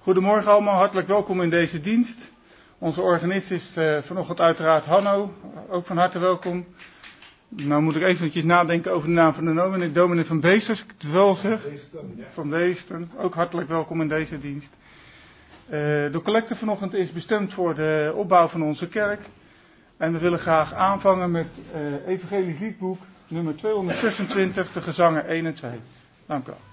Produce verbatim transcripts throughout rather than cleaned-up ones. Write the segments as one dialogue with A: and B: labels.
A: Goedemorgen allemaal, hartelijk welkom in deze dienst. Onze organist is uh, vanochtend uiteraard Hanno, ook van harte welkom. Nou moet ik eventjes nadenken over de naam van de dominee. Dominee van Beesters, als ik het wel zeg. Van Beesten, ook hartelijk welkom in deze dienst. Uh, de collecte vanochtend is bestemd voor de opbouw van onze kerk. En we willen graag aanvangen met uh, Evangelisch Liedboek nummer tweehonderdzesentwintig, de gezangen één en twee. Dank u wel.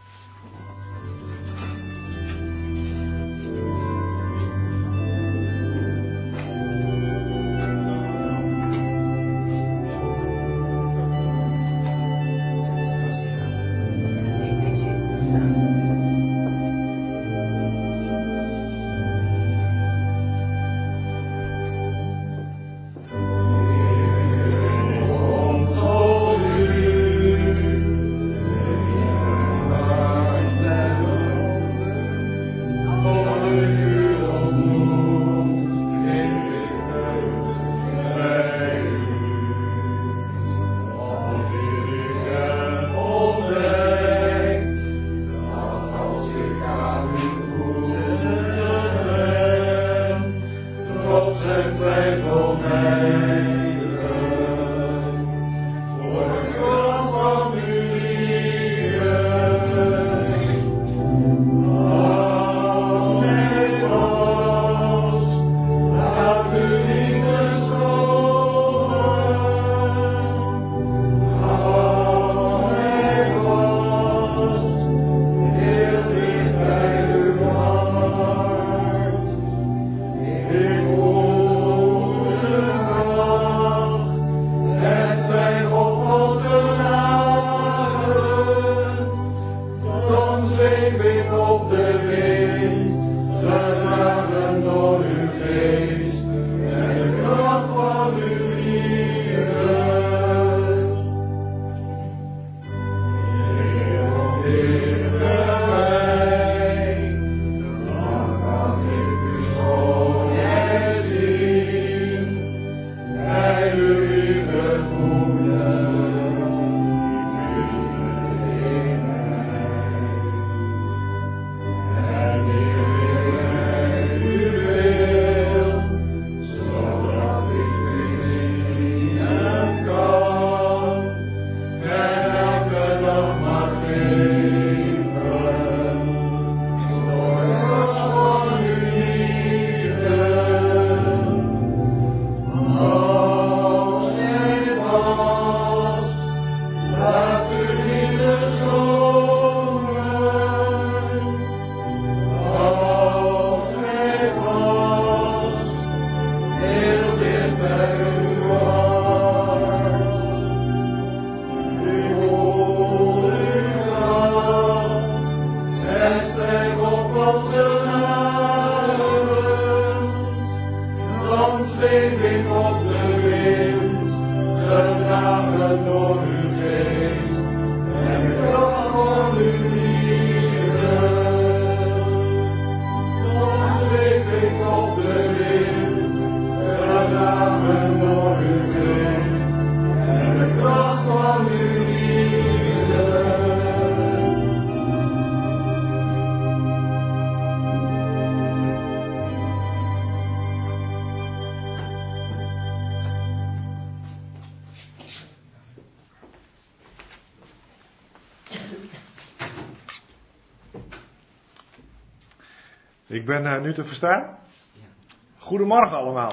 B: Ik ben uh, nu te verstaan. Goedemorgen allemaal.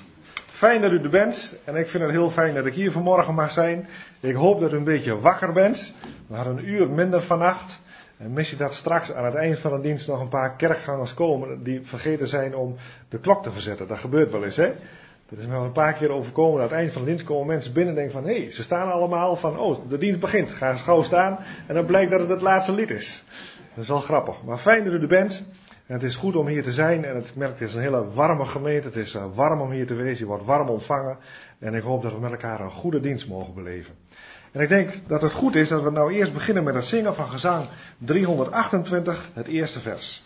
B: Fijn dat u er bent. En ik vind het heel fijn dat ik hier vanmorgen mag zijn. Ik hoop dat u een beetje wakker bent. We hadden een uur minder vannacht. En mis je dat straks aan het eind van de dienst nog een paar kerkgangers komen die vergeten zijn om de klok te verzetten. Dat gebeurt wel eens, hè. Dat is me al een paar keer overkomen. Aan het eind van de dienst komen mensen binnen en denken van, hé, hey, ze staan allemaal van, oh, de dienst begint. Ga eens gauw staan. En dan blijkt dat het het laatste lied is. Dat is wel grappig. Maar fijn dat u er bent. En het is goed om hier te zijn. En ik merk, het is een hele warme gemeente. Het is warm om hier te wezen. Je wordt warm ontvangen. En ik hoop dat we met elkaar een goede dienst mogen beleven. En ik denk dat het goed is dat we nou eerst beginnen met het zingen van gezang driehonderdachtentwintig, het eerste vers.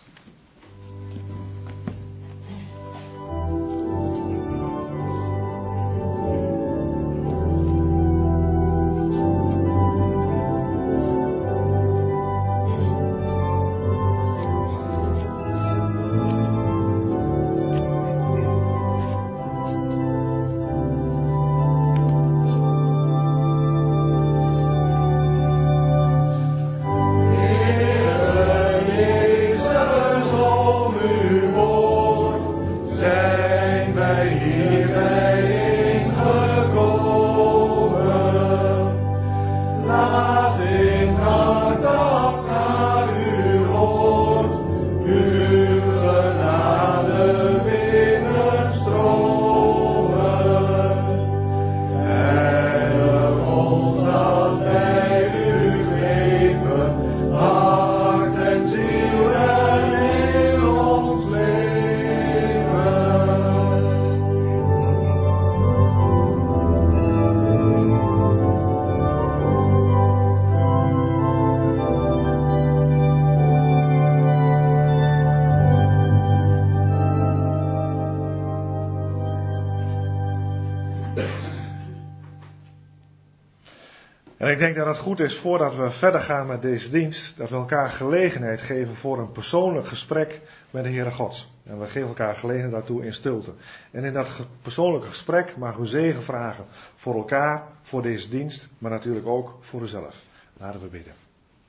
B: En ik denk dat het goed is, voordat we verder gaan met deze dienst, dat we elkaar gelegenheid geven voor een persoonlijk gesprek met de Heere God. En we geven elkaar gelegenheid daartoe in stilte. En in dat ge- persoonlijke gesprek mag u zegen vragen voor elkaar, voor deze dienst, maar natuurlijk ook voor uzelf. Laten we bidden.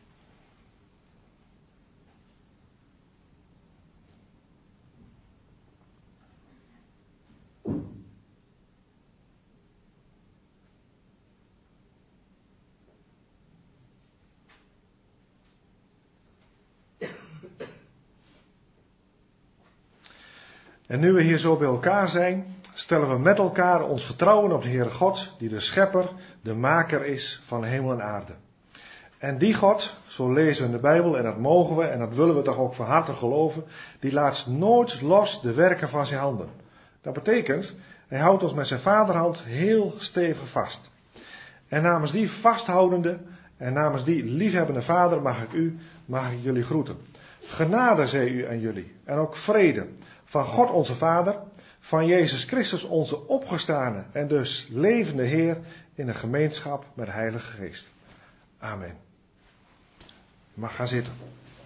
B: En nu we hier zo bij elkaar zijn, stellen we met elkaar ons vertrouwen op de Heere God, die de schepper, de maker is van hemel en aarde. En die God, zo lezen we in de Bijbel, en dat mogen we, en dat willen we toch ook van harte geloven, die laat nooit los de werken van zijn handen. Dat betekent, hij houdt ons met zijn vaderhand heel stevig vast. En namens die vasthoudende en namens die liefhebbende vader mag ik u, mag ik jullie groeten. Genade zij u en jullie, en ook vrede. Van God onze Vader, van Jezus Christus onze opgestane en dus levende Heer in een gemeenschap met de Heilige Geest. Amen. Je mag gaan zitten.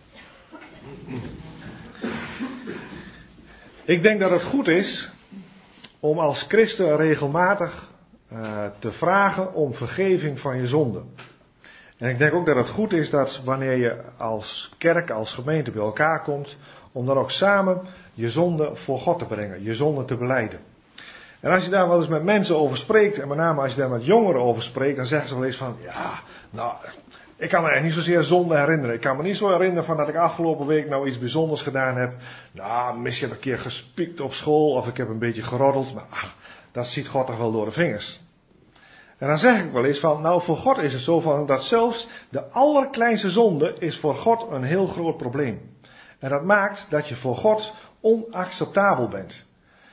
B: Ik denk dat het goed is om als christen regelmatig uh, te vragen om vergeving van je zonden. En ik denk ook dat het goed is dat wanneer je als kerk, als gemeente bij elkaar komt, om dan ook samen je zonde voor God te brengen, je zonde te belijden. En als je daar wel eens met mensen over spreekt, en met name als je daar met jongeren over spreekt, dan zeggen ze wel eens van, ja, nou, ik kan me eigenlijk niet zozeer zonde herinneren. Ik kan me niet zo herinneren van dat ik afgelopen week nou iets bijzonders gedaan heb. Nou, misschien heb ik een keer gespiekt op school, of ik heb een beetje geroddeld, maar ach, dat ziet God toch wel door de vingers. En dan zeg ik wel eens van, nou, voor God is het zo van, dat zelfs de allerkleinste zonde is voor God een heel groot probleem. En dat maakt dat je voor God onacceptabel bent.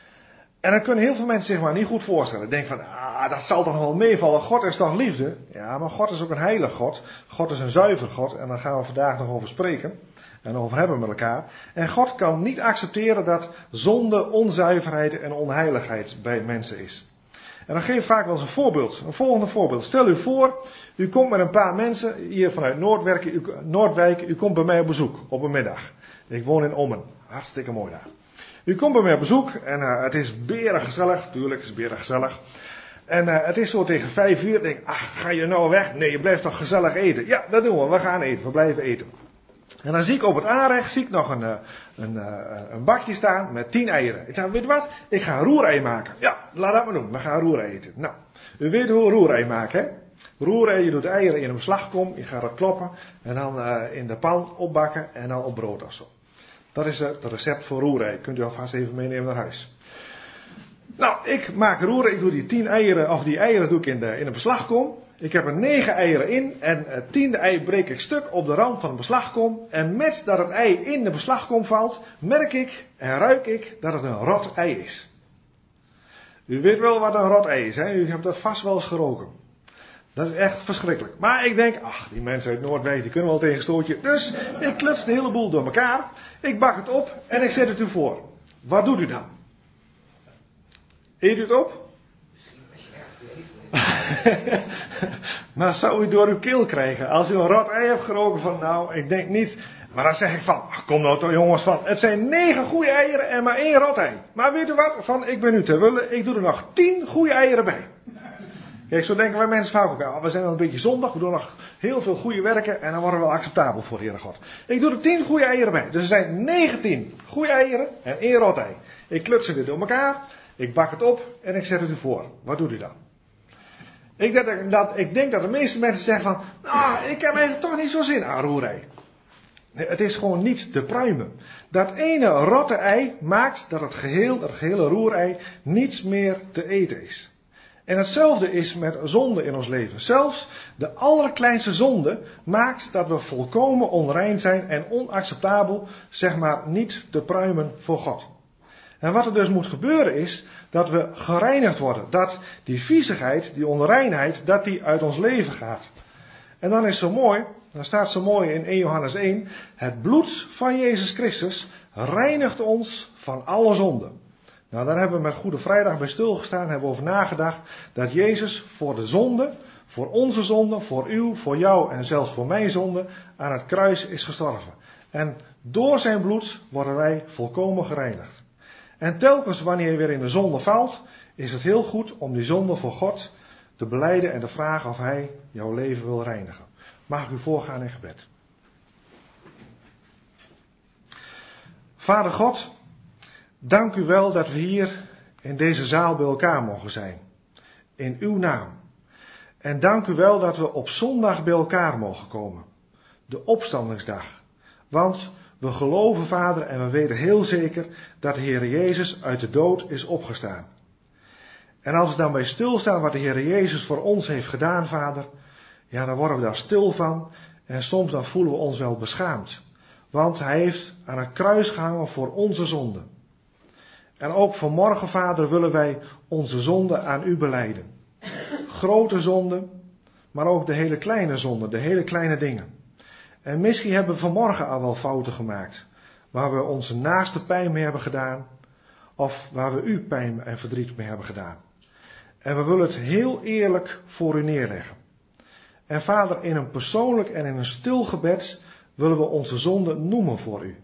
B: En dan kunnen heel veel mensen zich maar niet goed voorstellen. Denken van, ah, dat zal toch wel meevallen. God is toch liefde? Ja, maar God is ook een heilig God. God is een zuiver God. En daar gaan we vandaag nog over spreken. En over hebben met elkaar. En God kan niet accepteren dat zonde, onzuiverheid en onheiligheid bij mensen is. En dan geef ik vaak wel eens een voorbeeld. Een volgende voorbeeld. Stel u voor, u komt met een paar mensen hier vanuit Noordwijk. U, Noordwijk, u komt bij mij op bezoek op een middag. Ik woon in Ommen. Hartstikke mooi daar. U komt bij mij op bezoek en uh, het is berig gezellig. Tuurlijk, het is berig gezellig. En uh, het is zo tegen vijf uur. Ik denk, ach, ga je nou weg? Nee, je blijft toch gezellig eten? Ja, dat doen we. We gaan eten. We blijven eten. En dan zie ik op het aanrecht zie ik nog een, uh, een, uh, een bakje staan met tien eieren. Ik zeg, weet je wat? Ik ga een roerei maken. Ja, laat dat maar doen. We gaan roerei eten. Nou, u weet hoe we roerei maken, hè? Roerei, je doet de eieren in een beslagkom. Je gaat dat kloppen. En dan uh, in de pan opbakken en dan op brood of zo. Dat is het recept voor roerei. Kunt u alvast even meenemen naar huis. Nou, ik maak roerei. Ik doe die tien eieren, of die eieren doe ik in de, in een beslagkom. Ik heb er negen eieren in. En het tiende ei breek ik stuk op de rand van de beslagkom. En met dat het ei in de beslagkom valt, merk ik en ruik ik dat het een rot ei is. U weet wel wat een rot ei is, hè? U hebt dat vast wel eens geroken. Dat is echt verschrikkelijk. Maar ik denk, ach, die mensen uit Noordwijk, die kunnen wel tegen een stootje. Dus ik kluts de hele boel door elkaar. Ik bak het op en ik zet het u voor. Wat doet u dan? Eet u het op? Maar zou u door uw keel krijgen als u een rot ei hebt geroken van, nou, ik denk niet. Maar dan zeg ik van, ach, kom nou toch jongens van, het zijn negen goede eieren en maar één rot ei. Maar weet u wat, van, ik ben u te willen, ik doe er nog tien goede eieren bij. Kijk, zo denken wij mensen vaak ook, oh, we zijn al een beetje zondag, we doen nog heel veel goede werken en dan worden we wel acceptabel voor de Heere God. Ik doe er tien goede eieren bij. Dus er zijn negentien goede eieren en één rot ei. Ik kluts ze dit door elkaar, ik bak het op en ik zet het u voor. Wat doet u dan? Ik denk dat, ik denk dat de meeste mensen zeggen van, nou, ik heb eigenlijk toch niet zo zin aan roerei. Nee, het is gewoon niet te pruimen. Dat ene rotte ei maakt dat het geheel, dat gehele roerei niets meer te eten is. En hetzelfde is met zonde in ons leven. Zelfs de allerkleinste zonde maakt dat we volkomen onrein zijn en onacceptabel, zeg maar, niet te pruimen voor God. En wat er dus moet gebeuren is dat we gereinigd worden. Dat die viezigheid, die onreinheid, dat die uit ons leven gaat. En dan is zo mooi, dan staat zo mooi in eerste Johannes één. Het bloed van Jezus Christus reinigt ons van alle zonde. Nou, daar hebben we met Goede Vrijdag bij stilgestaan, hebben we over nagedacht dat Jezus voor de zonde, voor onze zonde, voor uw, voor jou en zelfs voor mijn zonde aan het kruis is gestorven. En door zijn bloed worden wij volkomen gereinigd. En telkens wanneer je weer in de zonde valt, is het heel goed om die zonde voor God te belijden en te vragen of hij jouw leven wil reinigen. Mag ik u voorgaan in gebed. Vader God, dank u wel dat we hier in deze zaal bij elkaar mogen zijn. In uw naam. En dank u wel dat we op zondag bij elkaar mogen komen. De opstandingsdag. Want we geloven, Vader, en we weten heel zeker dat de Heer Jezus uit de dood is opgestaan. En als we dan bij stilstaan wat de Heer Jezus voor ons heeft gedaan, Vader, ja, dan worden we daar stil van en soms dan voelen we ons wel beschaamd. Want hij heeft aan het kruis gehangen voor onze zonde. En ook vanmorgen, Vader, willen wij onze zonde aan u belijden. Grote zonden, maar ook de hele kleine zonden, de hele kleine dingen. En misschien hebben we vanmorgen al wel fouten gemaakt, waar we onze naaste pijn mee hebben gedaan, of waar we u pijn en verdriet mee hebben gedaan. En we willen het heel eerlijk voor u neerleggen. En Vader, in een persoonlijk en in een stil gebed willen we onze zonde noemen voor u.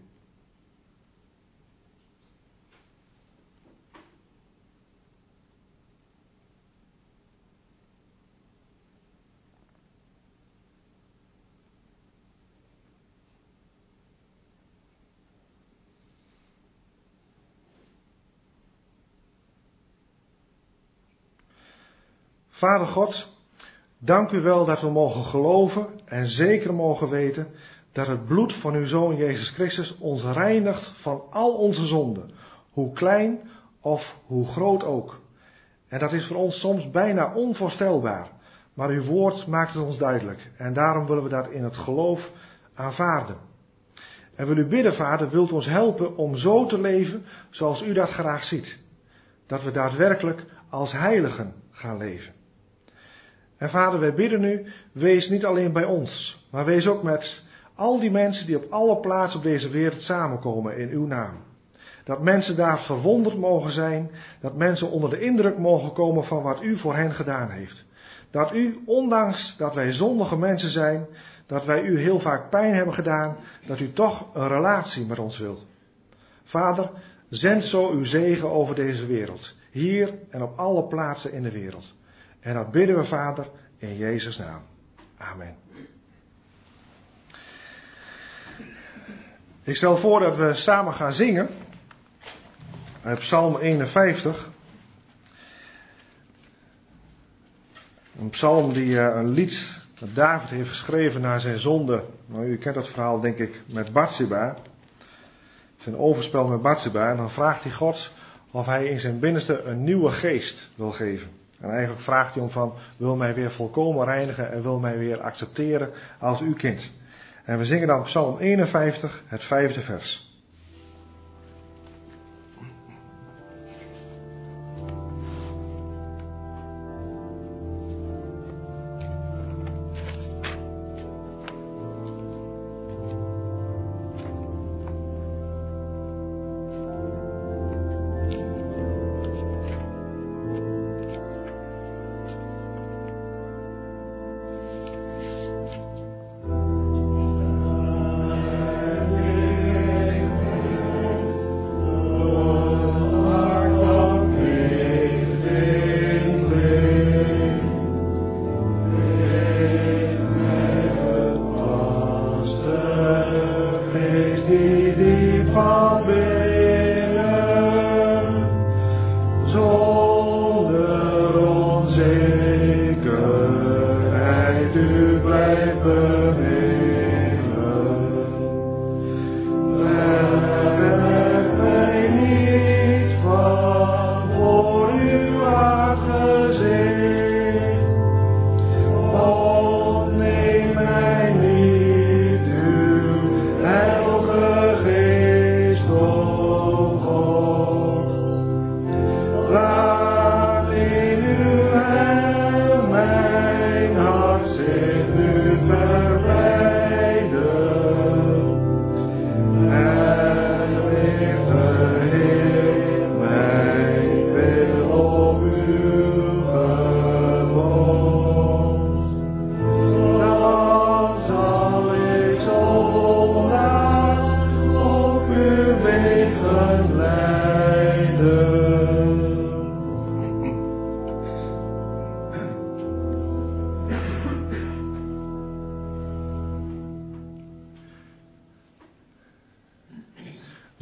B: Vader God, dank u wel dat we mogen geloven en zeker mogen weten dat het bloed van uw Zoon Jezus Christus ons reinigt van al onze zonden, hoe klein of hoe groot ook. En dat is voor ons soms bijna onvoorstelbaar, maar uw woord maakt het ons duidelijk en daarom willen we dat in het geloof aanvaarden. En wil u bidden, Vader, wilt ons helpen om zo te leven zoals u dat graag ziet. Dat we daadwerkelijk als heiligen gaan leven. En Vader, wij bidden u, wees niet alleen bij ons, maar wees ook met al die mensen die op alle plaatsen op deze wereld samenkomen in uw naam. Dat mensen daar verwonderd mogen zijn, dat mensen onder de indruk mogen komen van wat u voor hen gedaan heeft. Dat u, ondanks dat wij zondige mensen zijn, dat wij u heel vaak pijn hebben gedaan, dat u toch een relatie met ons wilt. Vader, zend zo uw zegen over deze wereld, hier en op alle plaatsen in de wereld. En dat bidden we, Vader, in Jezus' naam. Amen. Ik stel voor dat we samen gaan zingen uit Psalm eenenvijftig. Een psalm die een lied dat David heeft geschreven na zijn zonde. Nou, u kent dat verhaal denk ik met Batseba. Zijn overspel met Batseba. En dan vraagt hij God of hij in zijn binnenste een nieuwe geest wil geven. En eigenlijk vraagt hij om van, wil mij weer volkomen reinigen en wil mij weer accepteren als uw kind. En we zingen dan Psalm eenenvijftig, het vijfde vers.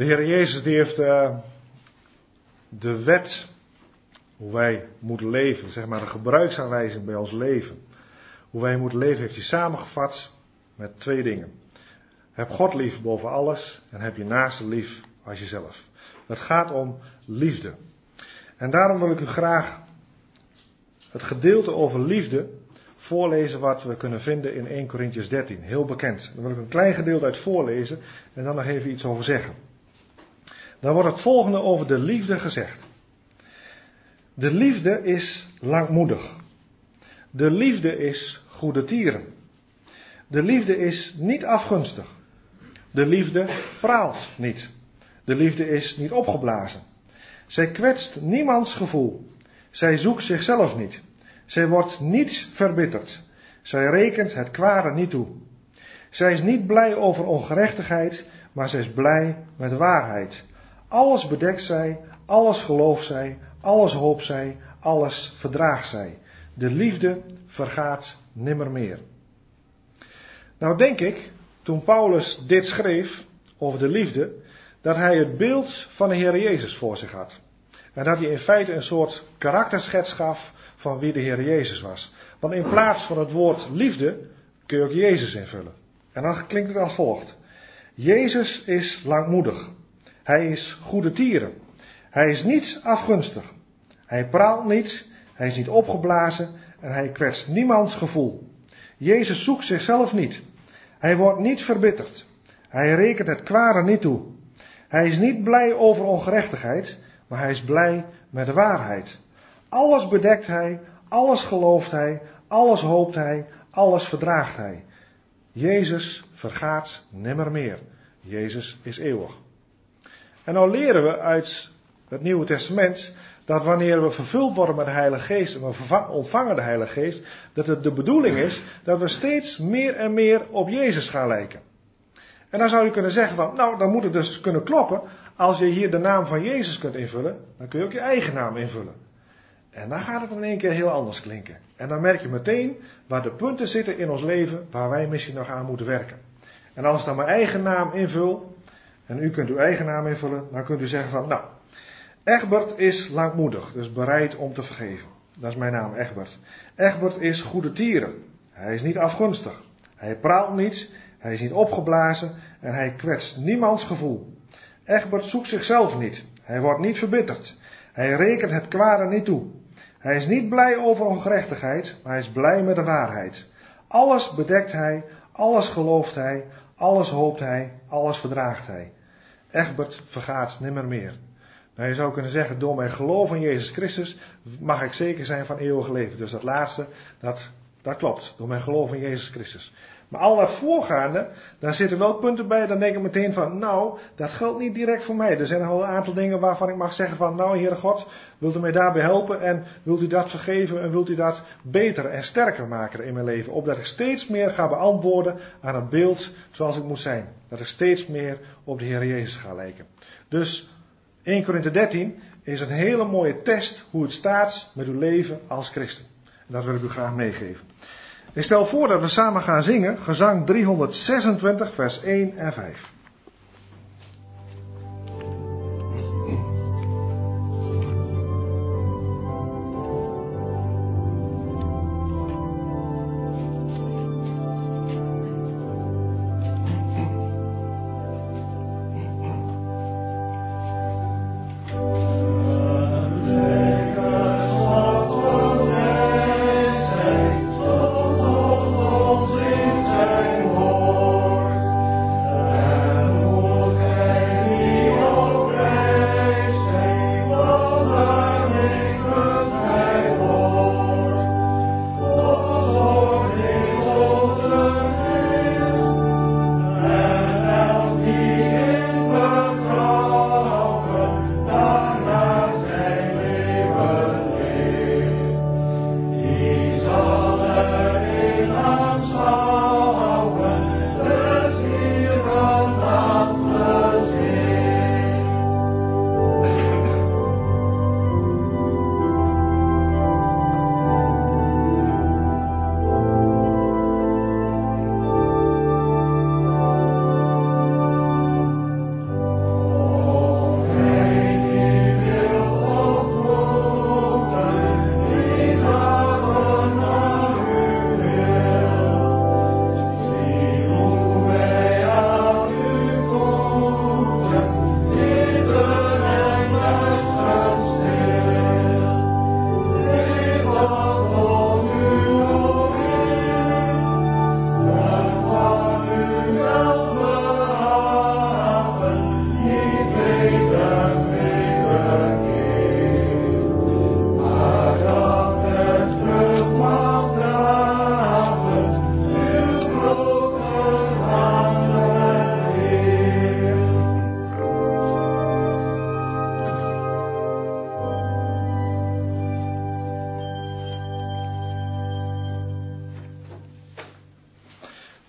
B: De Heer Jezus die heeft uh, de wet, hoe wij moeten leven, zeg maar de gebruiksaanwijzing bij ons leven. Hoe wij moeten leven heeft hij samengevat met twee dingen. Heb God lief boven alles en heb je naaste lief als jezelf. Het gaat om liefde. En daarom wil ik u graag het gedeelte over liefde voorlezen wat we kunnen vinden in eerste Korintiërs dertien. Heel bekend. Daar wil ik een klein gedeelte uit voorlezen en dan nog even iets over zeggen. Dan wordt het volgende over de liefde gezegd. De liefde is langmoedig. De liefde is goedertieren. De liefde is niet afgunstig. De liefde praalt niet. De liefde is niet opgeblazen. Zij kwetst niemands gevoel. Zij zoekt zichzelf niet. Zij wordt niet verbitterd. Zij rekent het kwade niet toe. Zij is niet blij over ongerechtigheid, maar zij is blij met waarheid. Alles bedekt zij, alles gelooft zij, alles hoopt zij, alles verdraagt zij. De liefde vergaat nimmermeer. Nou denk ik, toen Paulus dit schreef over de liefde, dat hij het beeld van de Heer Jezus voor zich had. En dat hij in feite een soort karakterschets gaf van wie de Heer Jezus was. Want in plaats van het woord liefde kun je ook Jezus invullen. En dan klinkt het als volgt. Jezus is langmoedig. Hij is goedertieren. Hij is niet afgunstig. Hij praalt niet. Hij is niet opgeblazen. En hij kwetst niemands gevoel. Jezus zoekt zichzelf niet. Hij wordt niet verbitterd. Hij rekent het kwade niet toe. Hij is niet blij over ongerechtigheid, maar hij is blij met de waarheid. Alles bedekt hij, alles gelooft hij, alles hoopt hij, alles verdraagt hij. Jezus vergaat nimmermeer. Jezus is eeuwig. En nou leren we uit het Nieuwe Testament dat wanneer we vervuld worden met de Heilige Geest en we ontvangen de Heilige Geest, dat het de bedoeling is dat we steeds meer en meer op Jezus gaan lijken. En dan zou je kunnen zeggen van, nou dan moet het dus kunnen kloppen. Als je hier de naam van Jezus kunt invullen, dan kun je ook je eigen naam invullen. En dan gaat het in één keer heel anders klinken. En dan merk je meteen waar de punten zitten in ons leven waar wij misschien nog aan moeten werken. En als ik dan mijn eigen naam invul, en u kunt uw eigen naam invullen, dan kunt u zeggen van, nou, Egbert is langmoedig, dus bereid om te vergeven. Dat is mijn naam, Egbert. Egbert is goedertieren. Hij is niet afgunstig. Hij praalt niet, hij is niet opgeblazen en hij kwetst niemands gevoel. Egbert zoekt zichzelf niet. Hij wordt niet verbitterd. Hij rekent het kwade niet toe. Hij is niet blij over ongerechtigheid, maar hij is blij met de waarheid. Alles bedekt hij, alles gelooft hij, alles hoopt hij, alles verdraagt hij. Egbert vergaat nimmermeer. Nou, je zou kunnen zeggen, door mijn geloof in Jezus Christus mag ik zeker zijn van eeuwig leven. Dus dat laatste, dat, dat klopt. Door mijn geloof in Jezus Christus. Maar al dat voorgaande, daar zitten wel punten bij, dan denk ik meteen van, nou, dat geldt niet direct voor mij. Er zijn nog wel een aantal dingen waarvan ik mag zeggen van, nou, Heere God, wilt u mij daarbij helpen en wilt u dat vergeven en wilt u dat beter en sterker maken in mijn leven. Opdat ik steeds meer ga beantwoorden aan het beeld zoals ik moet zijn. Dat ik steeds meer op de Heer Jezus ga lijken. Dus eerste Korintiërs dertien is een hele mooie test hoe het staat met uw leven als christen. En dat wil ik u graag meegeven. Ik stel voor dat we samen gaan zingen, gezang driehonderdzesentwintig, vers één en vijf.
C: Uh...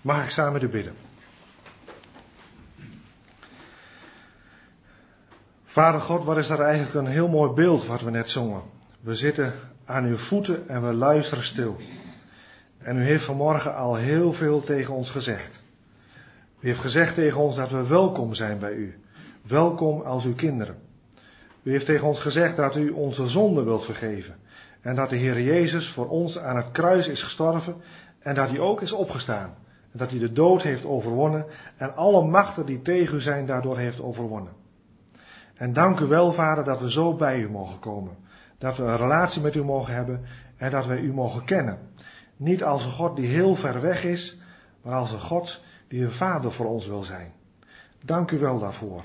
B: Mag ik samen met u bidden? Vader God, wat is dat eigenlijk een heel mooi beeld wat we net zongen. We zitten aan uw voeten en we luisteren stil. En u heeft vanmorgen al heel veel tegen ons gezegd. U heeft gezegd tegen ons dat we welkom zijn bij u. Welkom als uw kinderen. U heeft tegen ons gezegd dat u onze zonden wilt vergeven. En dat de Heer Jezus voor ons aan het kruis is gestorven. En dat hij ook is opgestaan. En dat hij de dood heeft overwonnen. En alle machten die tegen u zijn daardoor heeft overwonnen. En dank u wel, Vader, dat we zo bij u mogen komen. Dat we een relatie met u mogen hebben. En dat wij u mogen kennen. Niet als een God die heel ver weg is. Maar als een God die een vader voor ons wil zijn. Dank u wel daarvoor.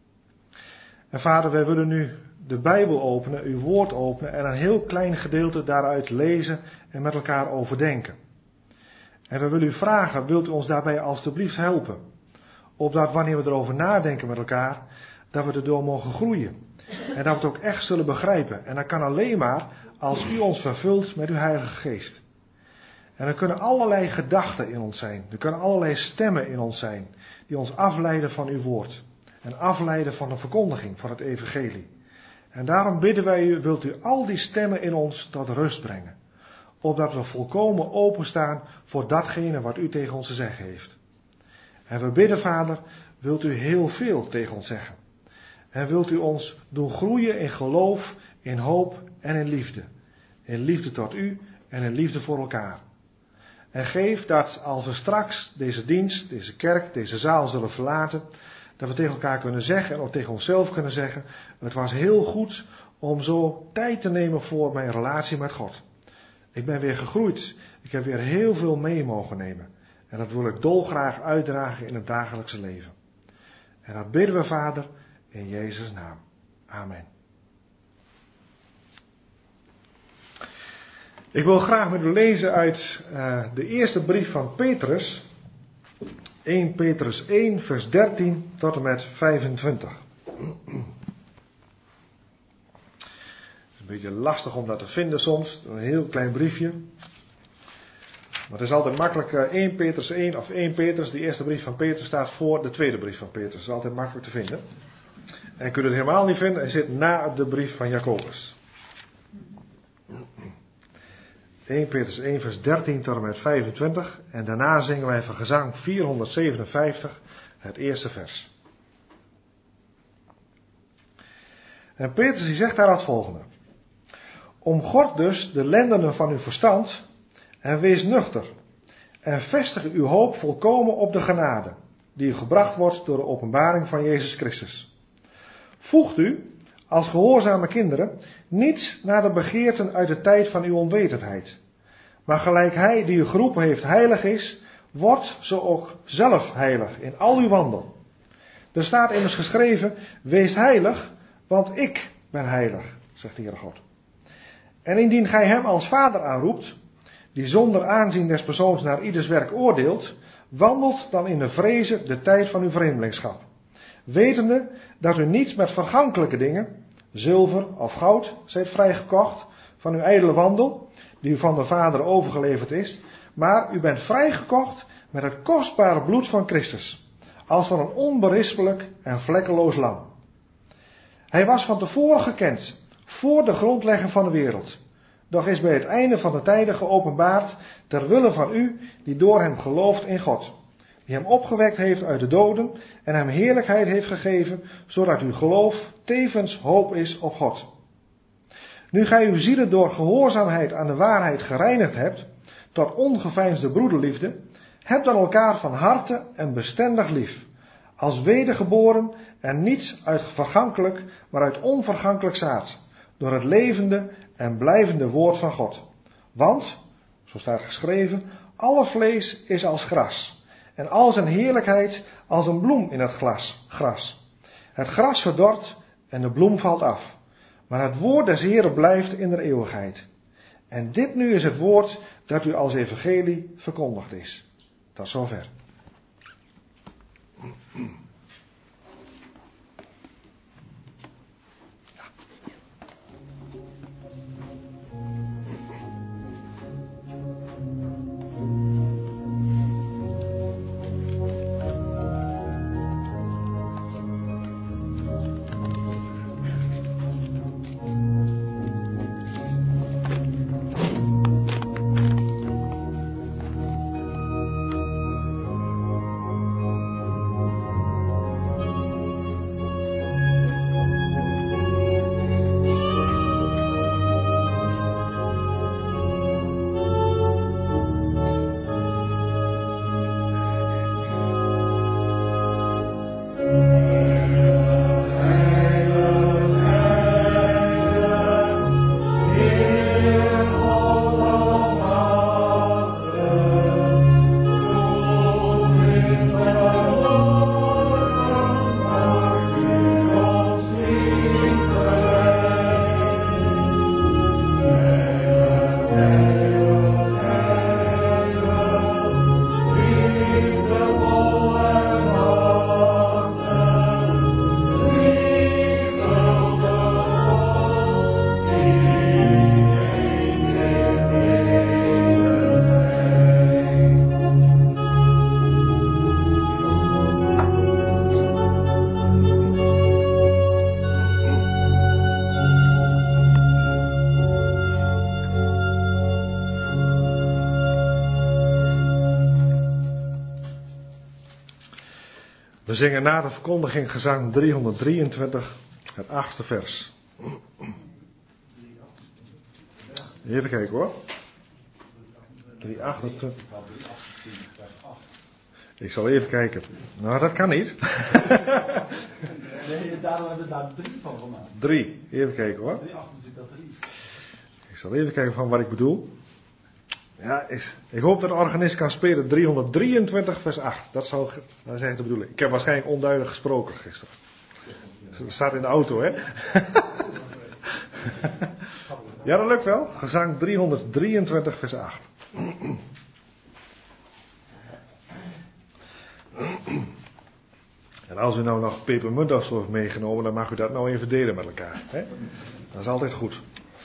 B: En Vader, wij willen nu de Bijbel openen, uw woord openen en een heel klein gedeelte daaruit lezen en met elkaar overdenken. En we willen u vragen, wilt u ons daarbij alstublieft helpen? Opdat wanneer we erover nadenken met elkaar, dat we erdoor mogen groeien. En dat we het ook echt zullen begrijpen. En dat kan alleen maar als u ons vervult met uw Heilige Geest. En er kunnen allerlei gedachten in ons zijn. Er kunnen allerlei stemmen in ons zijn. Die ons afleiden van uw woord. En afleiden van de verkondiging van het evangelie. En daarom bidden wij u, wilt u al die stemmen in ons tot rust brengen. Opdat we volkomen openstaan voor datgene wat u tegen ons te zeggen heeft. En we bidden, Vader, wilt u heel veel tegen ons zeggen. En wilt u ons doen groeien in geloof, in hoop en in liefde. In liefde tot u en in liefde voor elkaar. En geef dat als we straks deze dienst, deze kerk, deze zaal zullen verlaten, dat we tegen elkaar kunnen zeggen en ook tegen onszelf kunnen zeggen, het was heel goed om zo tijd te nemen voor mijn relatie met God. Ik ben weer gegroeid. Ik heb weer heel veel mee mogen nemen. En dat wil ik dolgraag uitdragen in het dagelijkse leven. En dat bidden we, Vader, in Jezus' naam. Amen. Ik wil graag met u lezen uit uh, de eerste brief van Petrus. eerste Petrus één, vers dertien tot en met vijfentwintig. Het is een beetje lastig om dat te vinden soms. Een heel klein briefje. Maar het is altijd makkelijk. Uh, eerste Petrus één of eerste Petrus. De eerste brief van Petrus staat voor de tweede brief van Petrus. Dat is altijd makkelijk te vinden. En je kunt het helemaal niet vinden. Hij zit na de brief van Jacobus. eerste Petrus één vers dertien tot en met vijfentwintig. En daarna zingen wij van gezang vierhonderdzevenenvijftig het eerste vers. En Petrus die zegt daar het volgende. Omgord dus de lendenen van uw verstand en wees nuchter. En vestig uw hoop volkomen op de genade die u gebracht wordt door de openbaring van Jezus Christus. Voegt u, als gehoorzame kinderen, niets naar de begeerten uit de tijd van uw onwetendheid. Maar gelijk hij die u geroepen heeft heilig is, wordt zo ook zelf heilig in al uw wandel. Er staat immers geschreven, wees heilig, want ik ben heilig, zegt de Heere God. En indien gij hem als vader aanroept, die zonder aanzien des persoons naar ieders werk oordeelt, wandelt dan in de vrezen de tijd van uw vreemdelingschap. Wetende dat u niet met vergankelijke dingen, zilver of goud, zijt vrijgekocht van uw ijdele wandel, die u van de Vader overgeleverd is, maar u bent vrijgekocht met het kostbare bloed van Christus, als van een onberispelijk en vlekkeloos lam. Hij was van tevoren gekend, voor de grondlegging van de wereld, doch is bij het einde van de tijden geopenbaard ter wille van u, die door hem gelooft in God, die hem opgewekt heeft uit de doden en hem heerlijkheid heeft gegeven, zodat uw geloof tevens hoop is op God. Nu gij uw zielen door gehoorzaamheid aan de waarheid gereinigd hebt, tot ongeveinsde broederliefde, hebt dan elkaar van harte en bestendig lief, als wedergeboren en niets uit vergankelijk, maar uit onvergankelijk zaad, door het levende en blijvende woord van God. Want, zo staat geschreven, alle vlees is als gras, en al zijn heerlijkheid als een bloem in het glas, gras. Het gras verdort en de bloem valt af. Maar het woord des Heeren blijft in de eeuwigheid. En dit nu is het woord dat u als evangelie verkondigd is. Tot zover. We zingen na de verkondiging gezang driehonderddrieëntwintig, het achtste vers. Even kijken hoor. driehonderdachtentwintig. Ik zal even kijken. Nou, dat kan niet.
C: Nee, daarom hebben we daar drie van gemaakt.
B: Drie. Even kijken hoor. Ik zal even kijken van wat ik bedoel. Ja, is, ik hoop dat de organist kan spelen driehonderddrieëntwintig vers acht. Dat, zou, dat is echt de bedoeling. Ik heb waarschijnlijk onduidelijk gesproken gisteren. Dat staat in de auto, hè? Ja, dat lukt wel. Gezang driehonderddrieëntwintig vers acht. En als u nou nog pepermunt of zo heeft meegenomen, dan mag u dat nou even delen met elkaar. Hè? Dat is altijd goed.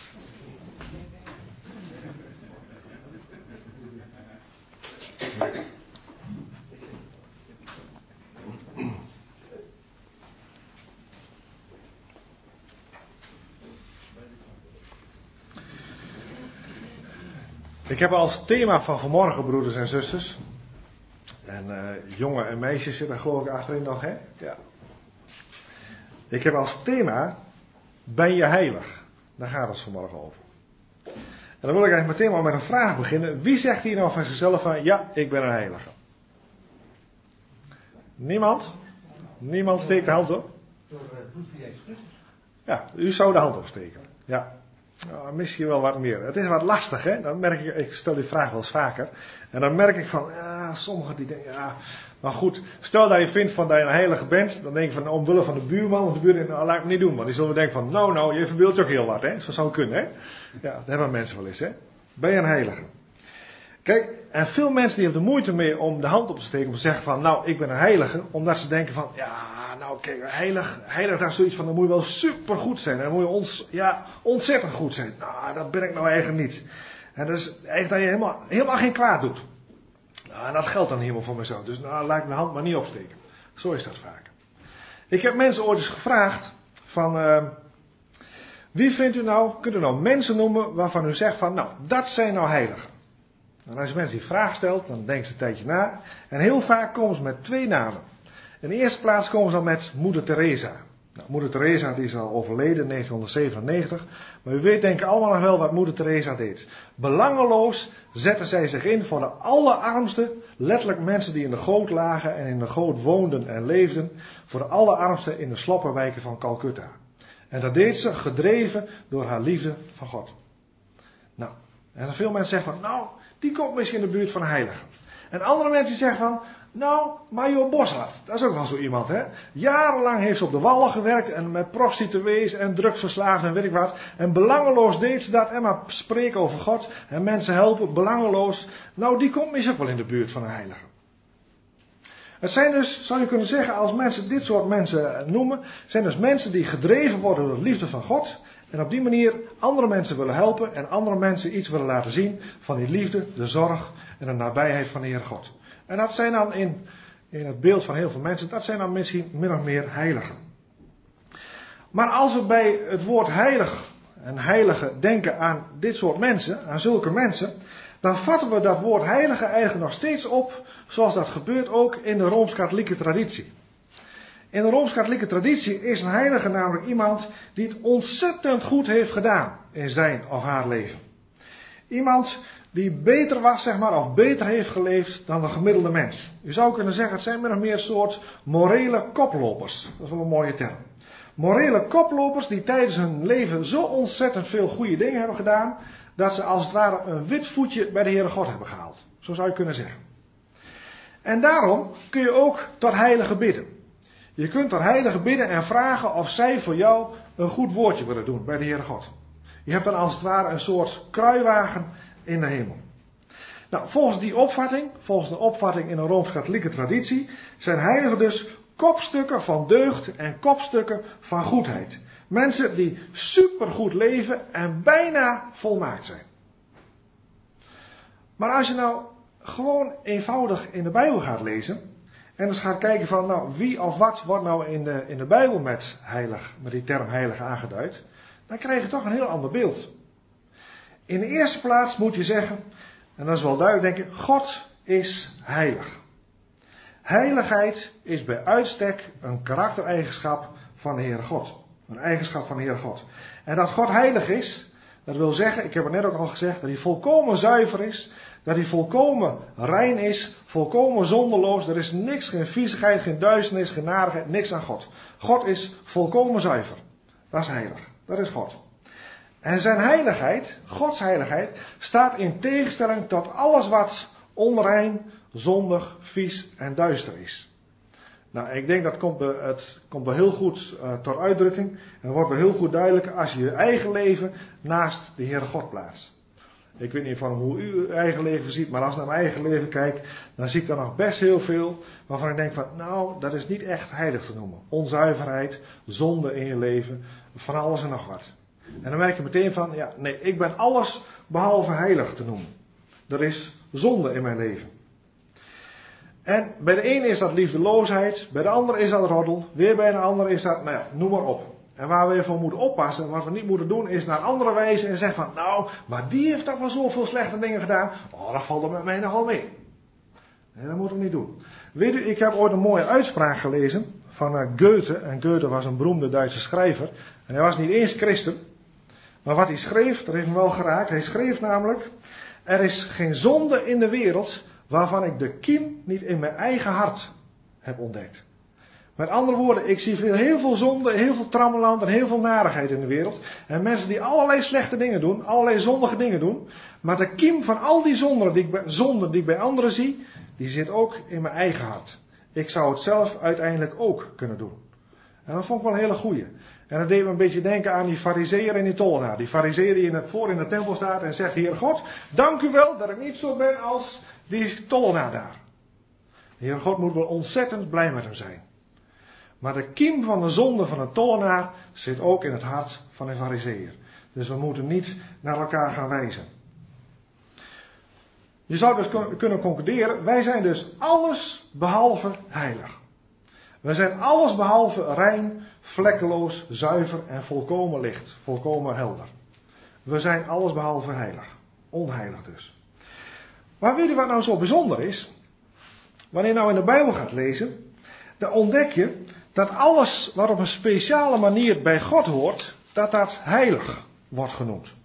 B: Ik heb als thema van vanmorgen, broeders en zusters. En uh, jongen en meisjes zitten geloof ik achterin nog, hè? Ja. Ik heb als thema, ben je heilig? Daar gaat het vanmorgen over. En dan wil ik eigenlijk meteen maar met een vraag beginnen. Wie zegt hier nou van zichzelf van, ja, ik ben een heilige? Niemand? Niemand steekt de hand op?
C: Door het bloed van Jezus Christus.
B: Ja, u zou de hand opsteken. Ja. Nou, misschien wel wat meer. Het is wat lastig, hè? Dan merk ik, ik stel die vraag wel eens vaker. En dan merk ik van, ja, sommigen die denken, ja, maar goed. Stel dat je vindt van dat je een heilige bent, dan denk je van, omwille van de buurman, of de buurman, nou, laat ik het niet doen. Want die zullen denken van, nou, nou, je verbeeldt je ook heel wat, hè? Zo zou het kunnen, hè? Ja, dat hebben mensen wel eens, hè? Ben je een heilige? Kijk, en veel mensen die hebben de moeite mee om de hand op te steken, om te zeggen van, nou, ik ben een heilige, omdat ze denken van, ja, nou, kijk, heilig, heilig, daar is zoiets van, dan moet je wel super goed zijn, en dan moet je ons, ja, ontzettend goed zijn. Nou, dat ben ik nou eigenlijk niet. En dat is eigenlijk dat je helemaal, helemaal geen kwaad doet. Nou, en dat geldt dan helemaal voor mezelf, dus nou, laat ik mijn hand maar niet opsteken. Zo is dat vaak. Ik heb mensen ooit eens gevraagd, van, uh, wie vindt u nou, kunt u nou mensen noemen waarvan u zegt van, nou, dat zijn nou heiligen. En als je mensen die vraag stelt, dan denken ze een tijdje na. En heel vaak komen ze met twee namen. In de eerste plaats komen ze dan met Moeder Teresa. Nou, Moeder Teresa die is al overleden in negentienhonderdzevenennegentig. Maar u weet denk ik allemaal nog wel wat Moeder Teresa deed. Belangeloos zette zij zich in voor de allerarmsten. Letterlijk mensen die in de goot lagen en in de goot woonden en leefden. Voor de allerarmsten in de sloppenwijken van Calcutta. En dat deed ze gedreven door haar liefde van God. Nou, en dan veel mensen zeggen van, nou, die komt misschien in de buurt van een heilige. En andere mensen zeggen van, nou, Major Boshart, dat is ook wel zo iemand, hè. Jarenlang heeft ze op de wallen gewerkt en met prostituees en drugsverslaafden en weet ik wat. En belangeloos deed ze dat en maar spreken over God en mensen helpen, belangeloos. Nou, die komt misschien ook wel in de buurt van een heilige. Het zijn dus, zou je kunnen zeggen, als mensen dit soort mensen noemen, zijn dus mensen die gedreven worden door de liefde van God. En op die manier andere mensen willen helpen en andere mensen iets willen laten zien van die liefde, de zorg en de nabijheid van de Heer God. En dat zijn dan in, in het beeld van heel veel mensen, dat zijn dan misschien min of meer heiligen. Maar als we bij het woord heilig en heilige denken aan dit soort mensen, aan zulke mensen, dan vatten we dat woord heilige eigenlijk nog steeds op, zoals dat gebeurt ook in de Rooms-Katholieke traditie. In de Rooms-Katholieke traditie is een heilige namelijk iemand die het ontzettend goed heeft gedaan in zijn of haar leven. Iemand die beter was, zeg maar, of beter heeft geleefd dan de gemiddelde mens. U zou kunnen zeggen, het zijn min of meer een soort morele koplopers. Dat is wel een mooie term. Morele koplopers die tijdens hun leven zo ontzettend veel goede dingen hebben gedaan, dat ze als het ware een wit voetje bij de Heere God hebben gehaald. Zo zou je kunnen zeggen. En daarom kun je ook tot heilige bidden. Je kunt tot heilige bidden en vragen of zij voor jou een goed woordje willen doen bij de Heere God. Je hebt dan als het ware een soort kruiwagen in de hemel. Nou, volgens die opvatting, volgens de opvatting in de Rooms-Katholieke traditie, zijn heiligen dus kopstukken van deugd en kopstukken van goedheid. Mensen die supergoed leven en bijna volmaakt zijn. Maar als je nou gewoon eenvoudig in de Bijbel gaat lezen en eens gaat kijken van, nou, wie of wat wordt nou in de, in de Bijbel met heilig, met die term heilig aangeduid, dan krijg je toch een heel ander beeld. In de eerste plaats moet je zeggen, en dat is wel duidelijk, denk ik, God is heilig. Heiligheid is bij uitstek een karaktereigenschap van de Heere God. Een eigenschap van de Heere God. En dat God heilig is, dat wil zeggen, ik heb het net ook al gezegd, dat hij volkomen zuiver is. Dat hij volkomen rein is, volkomen zonderloos. Er is niks, geen viezigheid, geen duisternis, geen narigheid, niks aan God. God is volkomen zuiver. Dat is heilig. Dat is God. En zijn heiligheid, Gods heiligheid, staat in tegenstelling tot alles wat onrein, zondig, vies en duister is. Nou, ik denk dat komt, het komt wel heel goed uh, tot uitdrukking. En het wordt wel heel goed duidelijk als je je eigen leven naast de Heere God plaatst. Ik weet niet van hoe u uw eigen leven ziet, maar als ik naar mijn eigen leven kijk, dan zie ik er nog best heel veel waarvan ik denk van, nou, dat is niet echt heilig te noemen. Onzuiverheid, zonde in je leven, van alles en nog wat. En dan merk je meteen van, ja, nee, ik ben alles behalve heilig te noemen. Er is zonde in mijn leven. En bij de ene is dat liefdeloosheid, bij de andere is dat roddel, weer bij de andere is dat, nou ja, noem maar op. En waar we voor moeten oppassen, wat we niet moeten doen, is naar andere wijzen en zeggen van, nou, maar die heeft toch wel zoveel slechte dingen gedaan. Oh, dat valt er met mij nogal mee. Nee, dat moeten we niet doen. Weet u, ik heb ooit een mooie uitspraak gelezen van uh, Goethe. En Goethe was een beroemde Duitse schrijver. En hij was niet eens christen. Maar wat hij schreef, dat heeft me wel geraakt. Hij schreef namelijk, er is geen zonde in de wereld waarvan ik de kiem niet in mijn eigen hart heb ontdekt. Met andere woorden, ik zie veel, heel veel zonde, heel veel trammeland en heel veel narigheid in de wereld. En mensen die allerlei slechte dingen doen, allerlei zondige dingen doen. Maar de kiem van al die zonden die ik bij, zonden die ik bij anderen zie, die zit ook in mijn eigen hart. Ik zou het zelf uiteindelijk ook kunnen doen. En dat vond ik wel een hele goeie. En dat deed me een beetje denken aan die farizeeër en die tollenaar. Die farizeeër die in het, voor in de tempel staat en zegt, Heer God, dank u wel dat ik niet zo ben als die tollenaar daar. De Heer God moet wel ontzettend blij met hem zijn. Maar de kiem van de zonde van een tollenaar zit ook in het hart van een farizeeër. Dus we moeten niet naar elkaar gaan wijzen. Je zou dus kunnen concluderen, wij zijn dus alles behalve heilig. We zijn alles behalve rein, vlekkeloos, zuiver en volkomen licht, volkomen helder. We zijn alles behalve heilig. Onheilig dus. Maar weet je wat nou zo bijzonder is? Wanneer je nou in de Bijbel gaat lezen, dan ontdek je dat alles wat op een speciale manier bij God hoort, dat dat heilig wordt genoemd.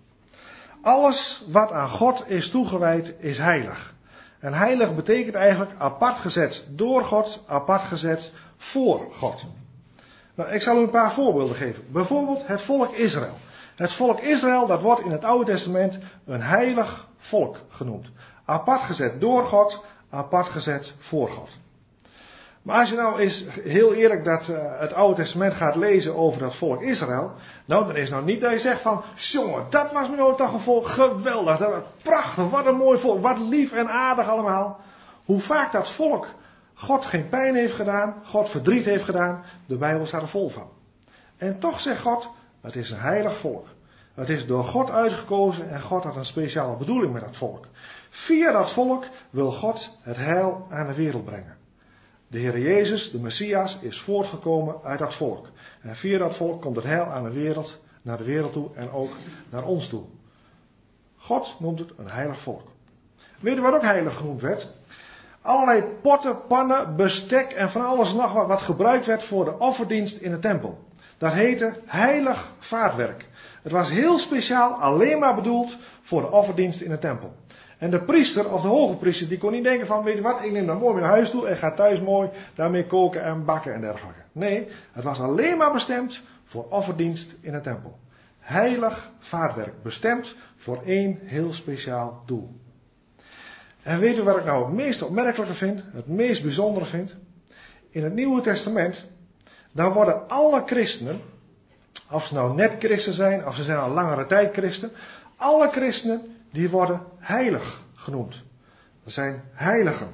B: Alles wat aan God is toegewijd is heilig. En heilig betekent eigenlijk apart gezet door God, apart gezet voor God. Nou, ik zal u een paar voorbeelden geven. Bijvoorbeeld het volk Israël. Het volk Israël, dat wordt in het Oude Testament een heilig volk genoemd. Apart gezet door God, apart gezet voor God. Maar als je nou eens heel eerlijk dat uh, het Oude Testament gaat lezen over dat volk Israël. Nou, dan is nou niet dat je zegt van, jongen, dat was me nou toch een volk geweldig. Dat was prachtig, wat een mooi volk, wat lief en aardig allemaal. Hoe vaak dat volk God geen pijn heeft gedaan, God verdriet heeft gedaan, de Bijbel staat er vol van. En toch zegt God, het is een heilig volk. Het is door God uitgekozen en God had een speciale bedoeling met dat volk. Via dat volk wil God het heil aan de wereld brengen. De Heer Jezus, de Messias, is voortgekomen uit dat volk. En via dat volk komt het heil aan de wereld, naar de wereld toe en ook naar ons toe. God noemt het een heilig volk. Weet je wat ook heilig genoemd werd? Allerlei potten, pannen, bestek en van alles nog wat, wat gebruikt werd voor de offerdienst in de tempel. Dat heette heilig vaatwerk. Het was heel speciaal, alleen maar bedoeld voor de offerdienst in de tempel. En de priester of de hoge priester die kon niet denken van, weet je wat, ik neem dat mooi mee naar huis toe en ga thuis mooi daarmee koken en bakken en dergelijke. Nee, het was alleen maar bestemd voor offerdienst in de tempel. Heilig vaatwerk, bestemd voor één heel speciaal doel. En weet u wat ik nou het meest opmerkelijke vind, het meest bijzondere vind? In het Nieuwe Testament, dan worden alle christenen, of ze nou net christen zijn, of ze zijn al langere tijd christen, alle christenen die worden heilig genoemd. Dat zijn heiligen.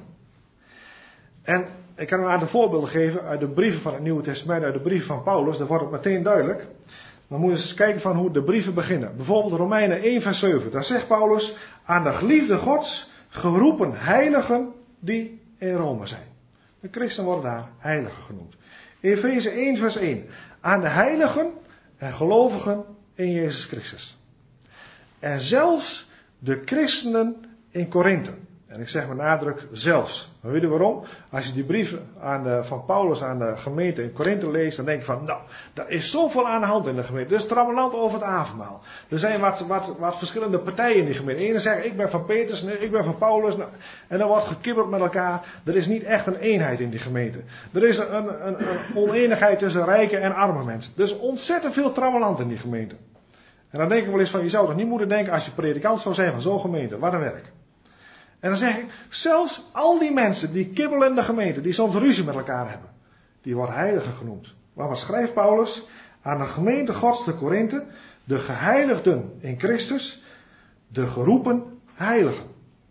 B: En ik kan u een aantal voorbeelden geven uit de brieven van het Nieuwe Testament, uit de brieven van Paulus, dan wordt het meteen duidelijk. Dan moet je eens kijken van hoe de brieven beginnen. Bijvoorbeeld Romeinen één vers zeven, daar zegt Paulus, aan de geliefde Gods geroepen heiligen die in Rome zijn. De christenen worden daar heiligen genoemd. Efeze één vers één, aan de heiligen en gelovigen in Jezus Christus. En zelfs de christenen in Korinthe. En ik zeg met nadruk zelfs. Maar weet je waarom? Als je die brief aan de, van Paulus aan de gemeente in Korinthe leest, dan denk je van, nou, er is zoveel aan de hand in de gemeente. Er is trammeland over het avondmaal. Er zijn wat, wat, wat verschillende partijen in die gemeente. De ene zegt, ik ben van Petrus, nee, ik ben van Paulus. Nou, en dan wordt gekibbeld met elkaar. Er is niet echt een eenheid in die gemeente. Er is een, een, een, een oneenigheid tussen rijke en arme mensen. Er is ontzettend veel trammeland in die gemeente. En dan denk ik wel eens van, je zou toch niet moeten denken als je predikant zou zijn van zo'n gemeente. Wat een werk. En dan zeg ik, zelfs al die mensen die kibbelen in de gemeente, die soms ruzie met elkaar hebben, die worden heiligen genoemd. Maar wat schrijft Paulus? Aan de gemeente Gods te Korinthe, de geheiligden in Christus, de geroepen heiligen.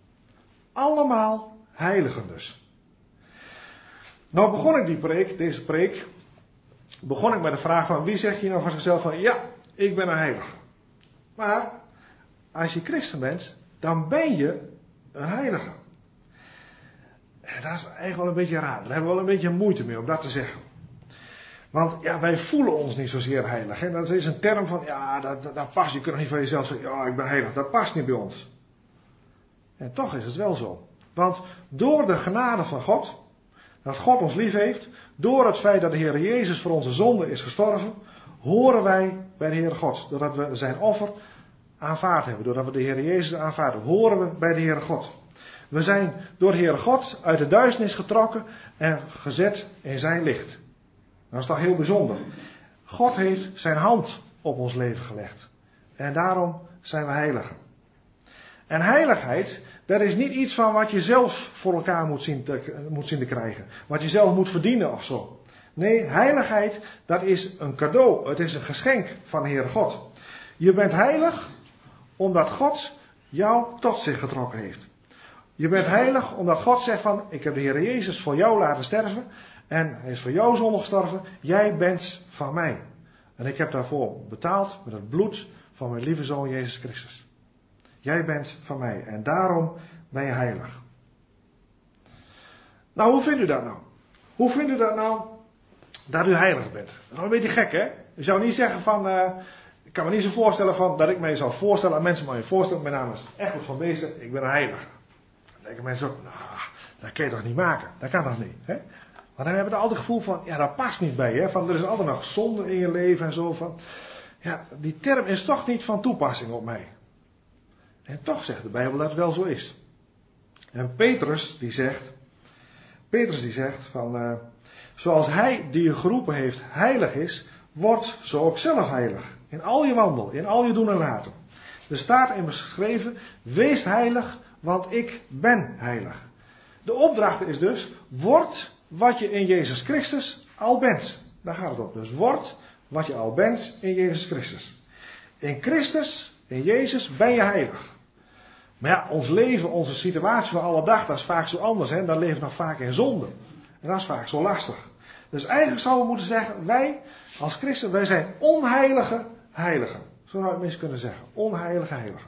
B: Allemaal heiligen dus. Nou begon ik die preek, deze preek, begon ik met de vraag van, wie zegt hier nou van zichzelf van, ja, ik ben een heilige. Maar, als je christen bent, dan ben je een heilige. En dat is eigenlijk wel een beetje raar. Daar hebben we wel een beetje moeite mee om dat te zeggen. Want ja, wij voelen ons niet zozeer heilig. En dat is een term van, ja, dat, dat, dat past. Je kunt nog niet van jezelf zeggen, ja, ik ben heilig. Dat past niet bij ons. En toch is het wel zo. Want door de genade van God, dat God ons lief heeft, door het feit dat de Heer Jezus voor onze zonde is gestorven, horen wij bij de Heere God. Doordat we zijn offer aanvaard hebben. Doordat we de Heer Jezus aanvaarden, horen we bij de Heere God. We zijn door de Heere God uit de duisternis getrokken en gezet in zijn licht. Dat is toch heel bijzonder. God heeft zijn hand op ons leven gelegd. En daarom zijn we heiligen. En heiligheid, dat is niet iets van wat je zelf voor elkaar moet zien te, moet zien te krijgen. Wat je zelf moet verdienen of zo. Nee, heiligheid, dat is een cadeau. Het is een geschenk van de Heere God. Je bent heilig omdat God jou tot zich getrokken heeft. Je bent heilig omdat God zegt van, ik heb de Heer Jezus voor jou laten sterven. En hij is voor jouw zonde gestorven. Jij bent van mij. En ik heb daarvoor betaald met het bloed van mijn lieve Zoon Jezus Christus. Jij bent van mij. En daarom ben je heilig. Nou, hoe vindt u dat nou? Hoe vindt u dat nou, dat u heilig bent? Dat is wel een beetje gek, hè? Je zou niet zeggen van, uh, ik kan me niet zo voorstellen van, dat ik mij zou voorstellen aan mensen, maar je voorstellen, mijn naam is Egbert van Beesten, ik ben een heilige. Dan denken mensen ook, nou, dat kan je toch niet maken? Dat kan toch niet, hè? Maar dan hebben we altijd het gevoel van, ja, dat past niet bij je, hè? Van, er is altijd nog zonde in je leven en zo van, ja, die term is toch niet van toepassing op mij. En toch zegt de Bijbel dat het wel zo is. En Petrus die zegt, Petrus die zegt van, uh, zoals hij die je geroepen heeft heilig is, wordt zo ook zelf heilig. In al je wandel, in al je doen en laten. Er staat immers geschreven, wees heilig, want ik ben heilig. De opdracht is dus, word wat je in Jezus Christus al bent. Daar gaat het op. Dus word wat je al bent in Jezus Christus. In Christus, in Jezus, ben je heilig. Maar ja, ons leven, onze situatie van alle dag, dat is vaak zo anders. Hè? Dan leven we nog vaak in zonde. En dat is vaak zo lastig. Dus eigenlijk zouden we moeten zeggen, wij als christen, wij zijn onheilige heiligen. Zo zou je het minstens kunnen zeggen. Onheilige heiligen.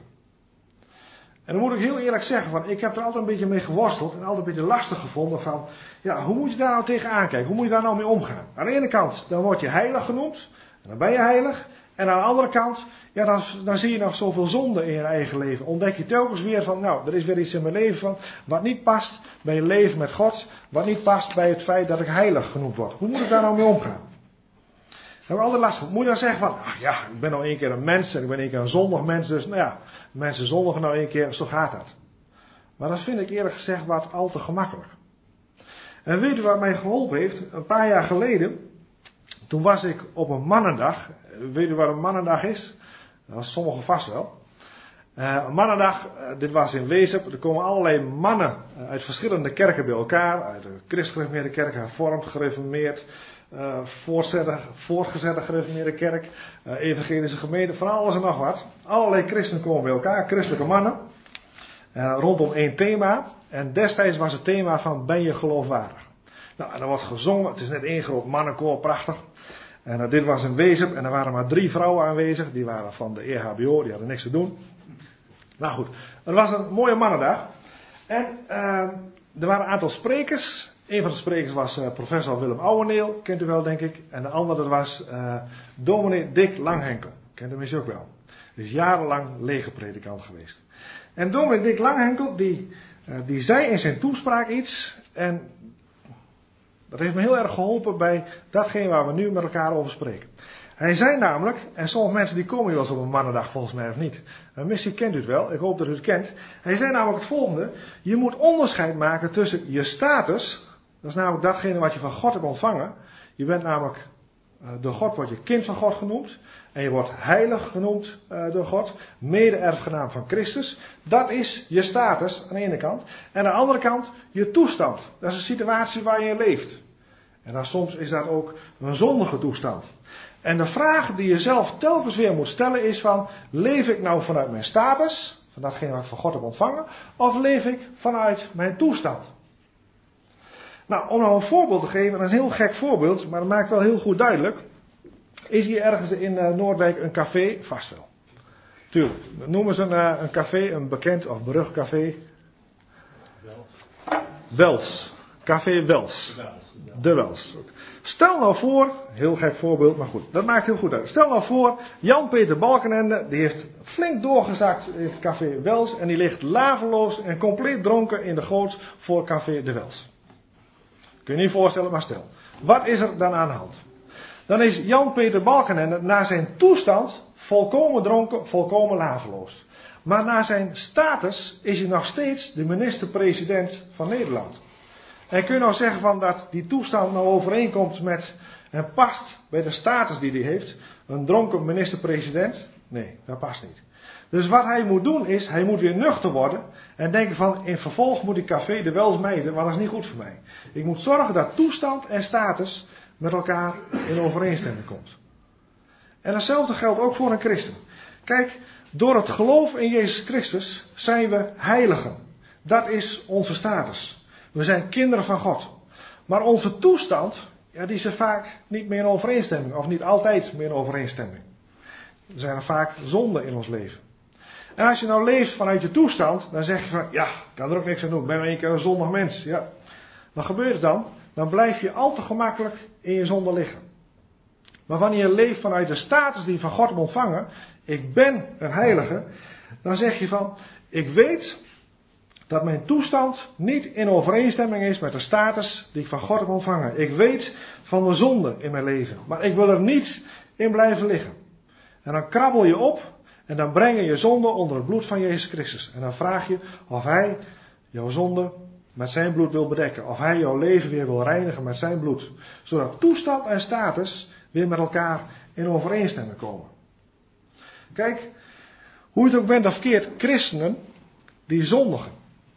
B: En dan moet ik heel eerlijk zeggen, van, ik heb er altijd een beetje mee geworsteld en altijd een beetje lastig gevonden van, ja, hoe moet je daar nou tegenaan kijken? Hoe moet je daar nou mee omgaan? Aan de ene kant, dan word je heilig genoemd, en dan ben je heilig. En aan de andere kant, ja, dan, dan zie je nog zoveel zonde in je eigen leven. Ontdek je telkens weer van, nou, er is weer iets in mijn leven van, wat niet past bij je leven met God, wat niet past bij het feit dat ik heilig genoemd word. Hoe moet ik daar nou mee omgaan? Daar hebben we altijd last van. Moet je dan zeggen van, ach ja, ik ben nou één keer een mens en ik ben één keer een zondig mens, dus nou ja, mensen zondigen nou één keer, zo gaat dat. Maar dat vind ik eerlijk gezegd wat al te gemakkelijk. En weet u wat mij geholpen heeft? Een paar jaar geleden, toen was ik op een mannendag. Weet u wat een mannendag is? Dat was sommigen vast wel. Uh, een mannendag, uh, dit was in Wezep. Er komen allerlei mannen uh, uit verschillende kerken bij elkaar. Uit de christelijke kerk, hervormd, gereformeerd, uh, voortgezette, voortgezette gereformeerde kerk, uh, evangelische gemeente, van alles en nog wat. Allerlei christenen komen bij elkaar, christelijke mannen. Uh, rondom één thema. En destijds was het thema van, ben je geloofwaardig? Nou, en er wordt gezongen. Het is net één groot mannenkoor, prachtig. En uh, dit was in Wezep en er waren maar drie vrouwen aanwezig. Die waren van de E H B O, die hadden niks te doen. Nou goed, het was een mooie mannendag. En uh, er waren een aantal sprekers. Een van de sprekers was uh, professor Willem Ouweneel, kent u wel denk ik. En de andere was uh, dominee Dick Langhenkel, kent u misschien ook wel. Die is jarenlang legerpredikant geweest. En dominee Dick Langhenkel, die Uh, die zei in zijn toespraak iets. En dat heeft me heel erg geholpen bij datgene waar we nu met elkaar over spreken. Hij zei namelijk, en sommige mensen die komen hier wel eens op een mannendag volgens mij of niet. Uh, misschien kent u het wel, ik hoop dat u het kent. Hij zei namelijk het volgende. Je moet onderscheid maken tussen je status. Dat is namelijk datgene wat je van God hebt ontvangen. Je bent namelijk, uh, door God word je kind van God genoemd. En je wordt heilig genoemd uh, door God. Mede-erfgenaam van Christus. Dat is je status aan de ene kant. En aan de andere kant je toestand. Dat is een situatie waar je leeft. En dan soms is dat ook een zondige toestand. En de vraag die je zelf telkens weer moet stellen is van, leef ik nou vanuit mijn status, van datgene wat ik van God heb ontvangen, of leef ik vanuit mijn toestand? Nou, om nou een voorbeeld te geven, een heel gek voorbeeld, maar dat maakt wel heel goed duidelijk, is hier ergens in uh, Noordwijk een café, vast wel. Tuurlijk, noemen ze een, uh, een café, een bekend of berucht café. Wels. Café Wels. De Wels. Stel nou voor, heel gek voorbeeld, maar goed, dat maakt heel goed uit. Stel nou voor, Jan-Peter Balkenende, die heeft flink doorgezakt in het café Wels en die ligt laveloos en compleet dronken in de goot voor café De Wels. Kun je niet voorstellen, maar stel. Wat is er dan aan de hand? Dan is Jan-Peter Balkenende naar zijn toestand volkomen dronken, volkomen laveloos. Maar naar zijn status is hij nog steeds de minister-president van Nederland. En kun je nou zeggen van dat die toestand nou overeenkomt met en past bij de status die hij heeft. Een dronken minister-president? Nee, dat past niet. Dus wat hij moet doen is, hij moet weer nuchter worden. En denken van, in vervolg moet ik café De Wels mijden, want dat is niet goed voor mij. Ik moet zorgen dat toestand en status met elkaar in overeenstemming komt. En hetzelfde geldt ook voor een christen. Kijk, door het geloof in Jezus Christus zijn we heiligen. Dat is onze status. We zijn kinderen van God. Maar onze toestand, ja, die is er vaak niet meer in overeenstemming. Of niet altijd meer in overeenstemming. Er zijn er vaak zonden in ons leven. En als je nou leeft vanuit je toestand, dan zeg je van, ja, ik kan er ook niks aan doen. Ik ben maar één keer een zondig mens. Ja. Wat gebeurt er dan? Dan blijf je al te gemakkelijk in je zonde liggen. Maar wanneer je leeft vanuit de status die je van God hebt ontvangen, ik ben een heilige, dan zeg je van, ik weet dat mijn toestand niet in overeenstemming is met de status die ik van God heb ontvangen. Ik weet van de zonde in mijn leven, maar ik wil er niet in blijven liggen. En dan krabbel je op en dan breng je je zonde onder het bloed van Jezus Christus. En dan vraag je of Hij jouw zonde met zijn bloed wil bedekken. Of Hij jouw leven weer wil reinigen met zijn bloed. Zodat toestand en status weer met elkaar in overeenstemming komen. Kijk, hoe je het ook bent of keert, christenen die zondigen.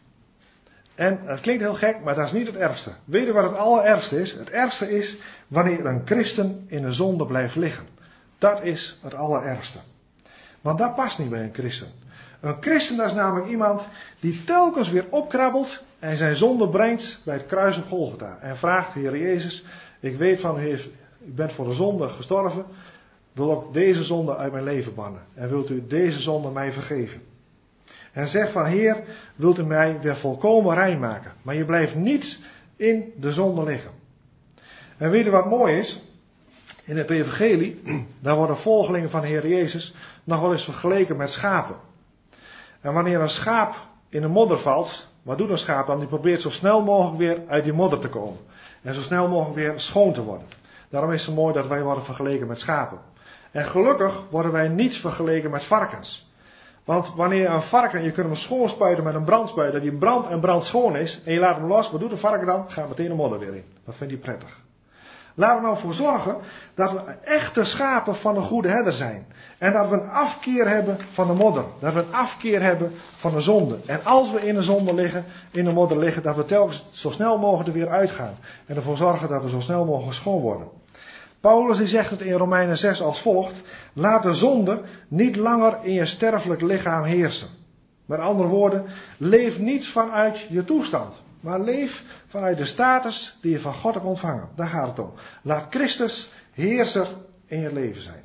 B: En het klinkt heel gek, maar dat is niet het ergste. Weet je wat het allerergste is? Het ergste is wanneer een christen in de zonde blijft liggen. Dat is het allerergste. Want dat past niet bij een christen. Een christen, dat is namelijk iemand die telkens weer opkrabbelt en zijn zonde brengt bij het kruis op Golgotha. En vraagt, Heer Jezus, ik weet van u, u bent voor de zonde gestorven. Wil ook deze zonde uit mijn leven bannen. En wilt u deze zonde mij vergeven. En zeg van, Heer, wilt u mij weer volkomen rein maken. Maar je blijft niet in de zonde liggen. En weet je wat mooi is? In het evangelie, daar worden volgelingen van de Heer Jezus nog wel eens vergeleken met schapen. En wanneer een schaap in de modder valt, wat doet een schaap dan? Die probeert zo snel mogelijk weer uit die modder te komen. En zo snel mogelijk weer schoon te worden. Daarom is het mooi dat wij worden vergeleken met schapen. En gelukkig worden wij niet vergeleken met varkens. Want wanneer een varken, je kunt hem schoonspuiten met een brandspuit, dat die brand en brand schoon is, en je laat hem los, wat doet een varken dan? Gaat meteen de modder weer in. Dat vindt hij prettig. Laten we nou voor zorgen dat we echte schapen van een goede herder zijn. En dat we een afkeer hebben van de modder. Dat we een afkeer hebben van de zonde. En als we in de zonde liggen, in de modder liggen, dat we telkens zo snel mogelijk er weer uitgaan. En ervoor zorgen dat we zo snel mogelijk schoon worden. Paulus die zegt het in Romeinen zes als volgt. Laat de zonde niet langer in je sterfelijk lichaam heersen. Met andere woorden, leef niet vanuit je toestand. Maar leef vanuit de status die je van God hebt ontvangen. Daar gaat het om. Laat Christus heerser in je leven zijn.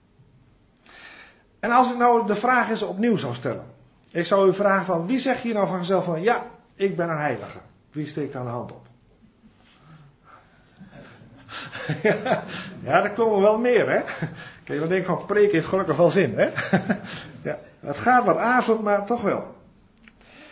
B: En als ik nou de vraag eens opnieuw zou stellen. Ik zou u vragen van, wie zegt hier nou van zichzelf van, ja, ik ben een heilige. Wie steekt aan de hand op? Ja, er komen wel meer, hè. Kijk, dan denk ik van, preek heeft gelukkig wel zin, hè. Ja, het gaat wat aarzelend, maar toch wel.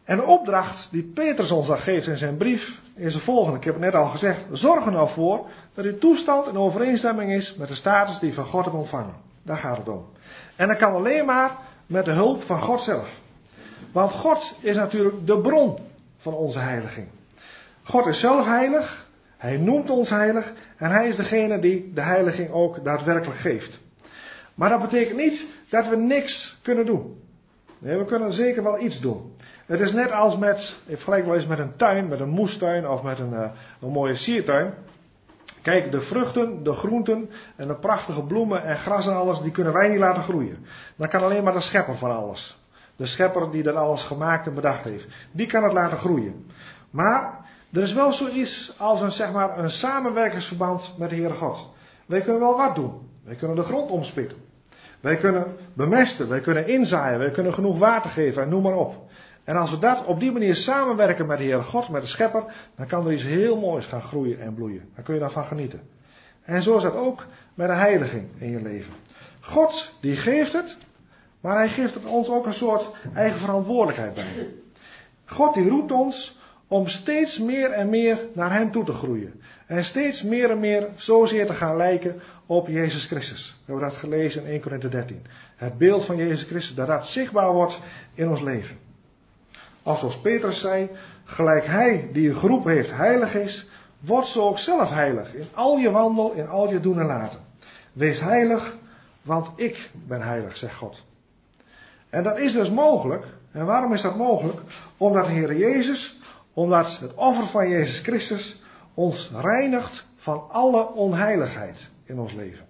B: En de opdracht die Petrus ons dan geeft in zijn brief is de volgende. Ik heb het net al gezegd. Zorg er nou voor dat uw toestand in overeenstemming is met de status die je van God hebt ontvangen. Daar gaat het om. En dat kan alleen maar met de hulp van God zelf. Want God is natuurlijk de bron van onze heiliging. God is zelf heilig. Hij noemt ons heilig. En hij is degene die de heiliging ook daadwerkelijk geeft. Maar dat betekent niet dat we niks kunnen doen. Nee, we kunnen zeker wel iets doen. Het is net als met, ik vergelijk wel eens met een tuin, met een moestuin of met een, uh, een mooie siertuin. Kijk, de vruchten, de groenten en de prachtige bloemen en gras en alles, die kunnen wij niet laten groeien. Dat kan alleen maar de schepper van alles. De schepper die dat alles gemaakt en bedacht heeft. Die kan het laten groeien. Maar er is wel zoiets als een, zeg maar, een samenwerkingsverband met de Heere God. Wij kunnen wel wat doen. Wij kunnen de grond omspitten. Wij kunnen bemesten, wij kunnen inzaaien, wij kunnen genoeg water geven en noem maar op. En als we dat op die manier samenwerken met de Heere God, met de Schepper, dan kan er iets heel moois gaan groeien en bloeien. Dan kun je daarvan genieten. En zo is dat ook met de heiliging in je leven. God die geeft het, maar hij geeft het ons ook een soort eigen verantwoordelijkheid bij. God die roept ons om steeds meer en meer naar hem toe te groeien. En steeds meer en meer zozeer te gaan lijken op Jezus Christus. We hebben dat gelezen in Eerste Korinthe dertien. Het beeld van Jezus Christus, dat dat zichtbaar wordt in ons leven. Of zoals Petrus zei, gelijk hij die u geroepen heeft heilig is, word zo ook zelf heilig. In al je wandel, in al je doen en laten. Wees heilig, want ik ben heilig, zegt God. En dat is dus mogelijk. En waarom is dat mogelijk? Omdat de Heer Jezus, omdat het offer van Jezus Christus ons reinigt van alle onheiligheid in ons leven.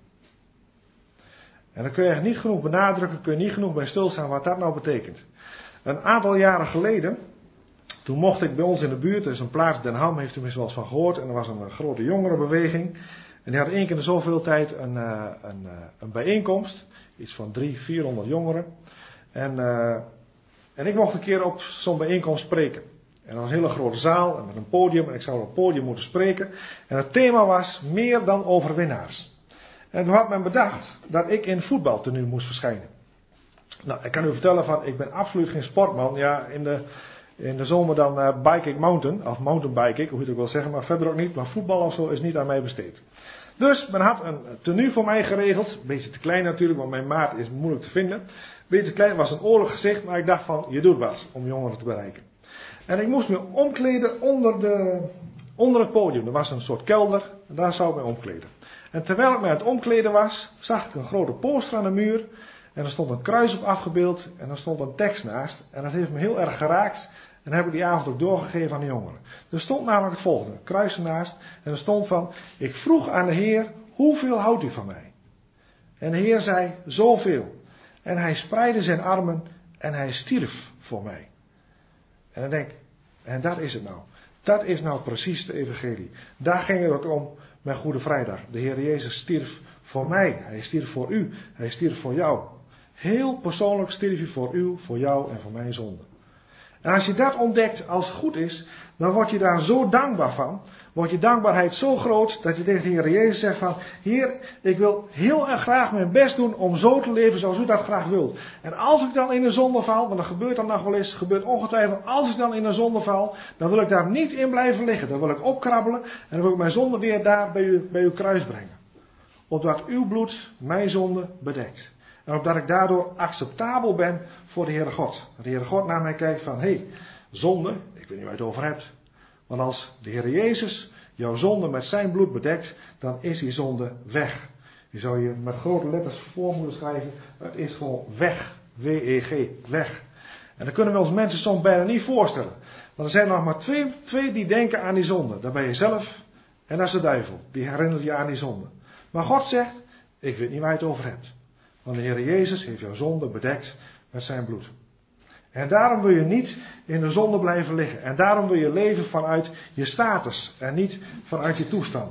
B: En dan kun je echt niet genoeg benadrukken, kun je niet genoeg bij stilstaan wat dat nou betekent. Een aantal jaren geleden, toen mocht ik bij ons in de buurt, er is een plaats, Den Ham, heeft u misschien wel eens van gehoord, en er was een grote jongerenbeweging. En die had één keer in zoveel tijd een, uh, een, uh, een bijeenkomst, iets van drie, vierhonderd jongeren. En, uh, en ik mocht een keer op zo'n bijeenkomst spreken. En dat was een hele grote zaal en met een podium, en ik zou op het podium moeten spreken. En het thema was meer dan overwinnaars. En toen had men bedacht dat ik in voetbaltenue moest verschijnen. Nou, ik kan u vertellen van, ik ben absoluut geen sportman. Ja, in de, in de zomer dan uh, bike ik mountain, of mountainbike ik, hoe je het ook wil zeggen, maar verder ook niet. Maar voetbal of zo is niet aan mij besteed. Dus men had een tenue voor mij geregeld. Een beetje te klein natuurlijk, want mijn maat is moeilijk te vinden. Een beetje te klein, was een oorlijk gezicht, maar ik dacht van, je doet wat om jongeren te bereiken. En ik moest me omkleden onder, de, onder het podium. Er was een soort kelder, en daar zou ik me omkleden. En terwijl ik me aan het omkleden was, zag ik een grote poster aan de muur. En er stond een kruis op afgebeeld en er stond een tekst naast. En dat heeft me heel erg geraakt. En heb ik die avond ook doorgegeven aan de jongeren. Er stond namelijk het volgende, kruis ernaast. En er stond van, ik vroeg aan de Heer, hoeveel houdt u van mij? En de Heer zei, zoveel. En hij spreidde zijn armen en hij stierf voor mij. En dan denk ik, en dat is het nou. Dat is nou precies de evangelie. Daar ging het ook om met Goede Vrijdag. De Heer Jezus stierf voor mij. Hij stierf voor u. Hij stierf voor jou. Heel persoonlijk stierf hij voor u, voor jou en voor mijn zonde. En als je dat ontdekt als het goed is, dan word je daar zo dankbaar van. Wordt je dankbaarheid zo groot dat je tegen de Heer Jezus zegt van, Heer, ik wil heel erg graag mijn best doen om zo te leven zoals u dat graag wilt. En als ik dan in een zonde val, want dat gebeurt dan nog wel eens, gebeurt ongetwijfeld, als ik dan in een zonde val, dan wil ik daar niet in blijven liggen. Dan wil ik opkrabbelen en dan wil ik mijn zonde weer daar bij, u, bij uw kruis brengen. Opdat uw bloed mijn zonde bedekt. En opdat ik daardoor acceptabel ben voor de Heere God. Dat de Heere God naar mij kijkt van, hé, hey, zonde, ik weet niet waar je het over hebt. Want als de Heer Jezus jouw zonde met zijn bloed bedekt, dan is die zonde weg. Die zou je met grote letters voor moeten schrijven. Het is gewoon weg. W E G, weg. En dat kunnen we ons mensen soms bijna niet voorstellen. Want er zijn nog maar twee, twee die denken aan die zonde. Dat ben je zelf en dat is de duivel. Die herinnert je aan die zonde. Maar God zegt, ik weet niet waar je het over hebt. Want de Heer Jezus heeft jouw zonde bedekt met zijn bloed. En daarom wil je niet in de zonde blijven liggen. En daarom wil je leven vanuit je status en niet vanuit je toestand.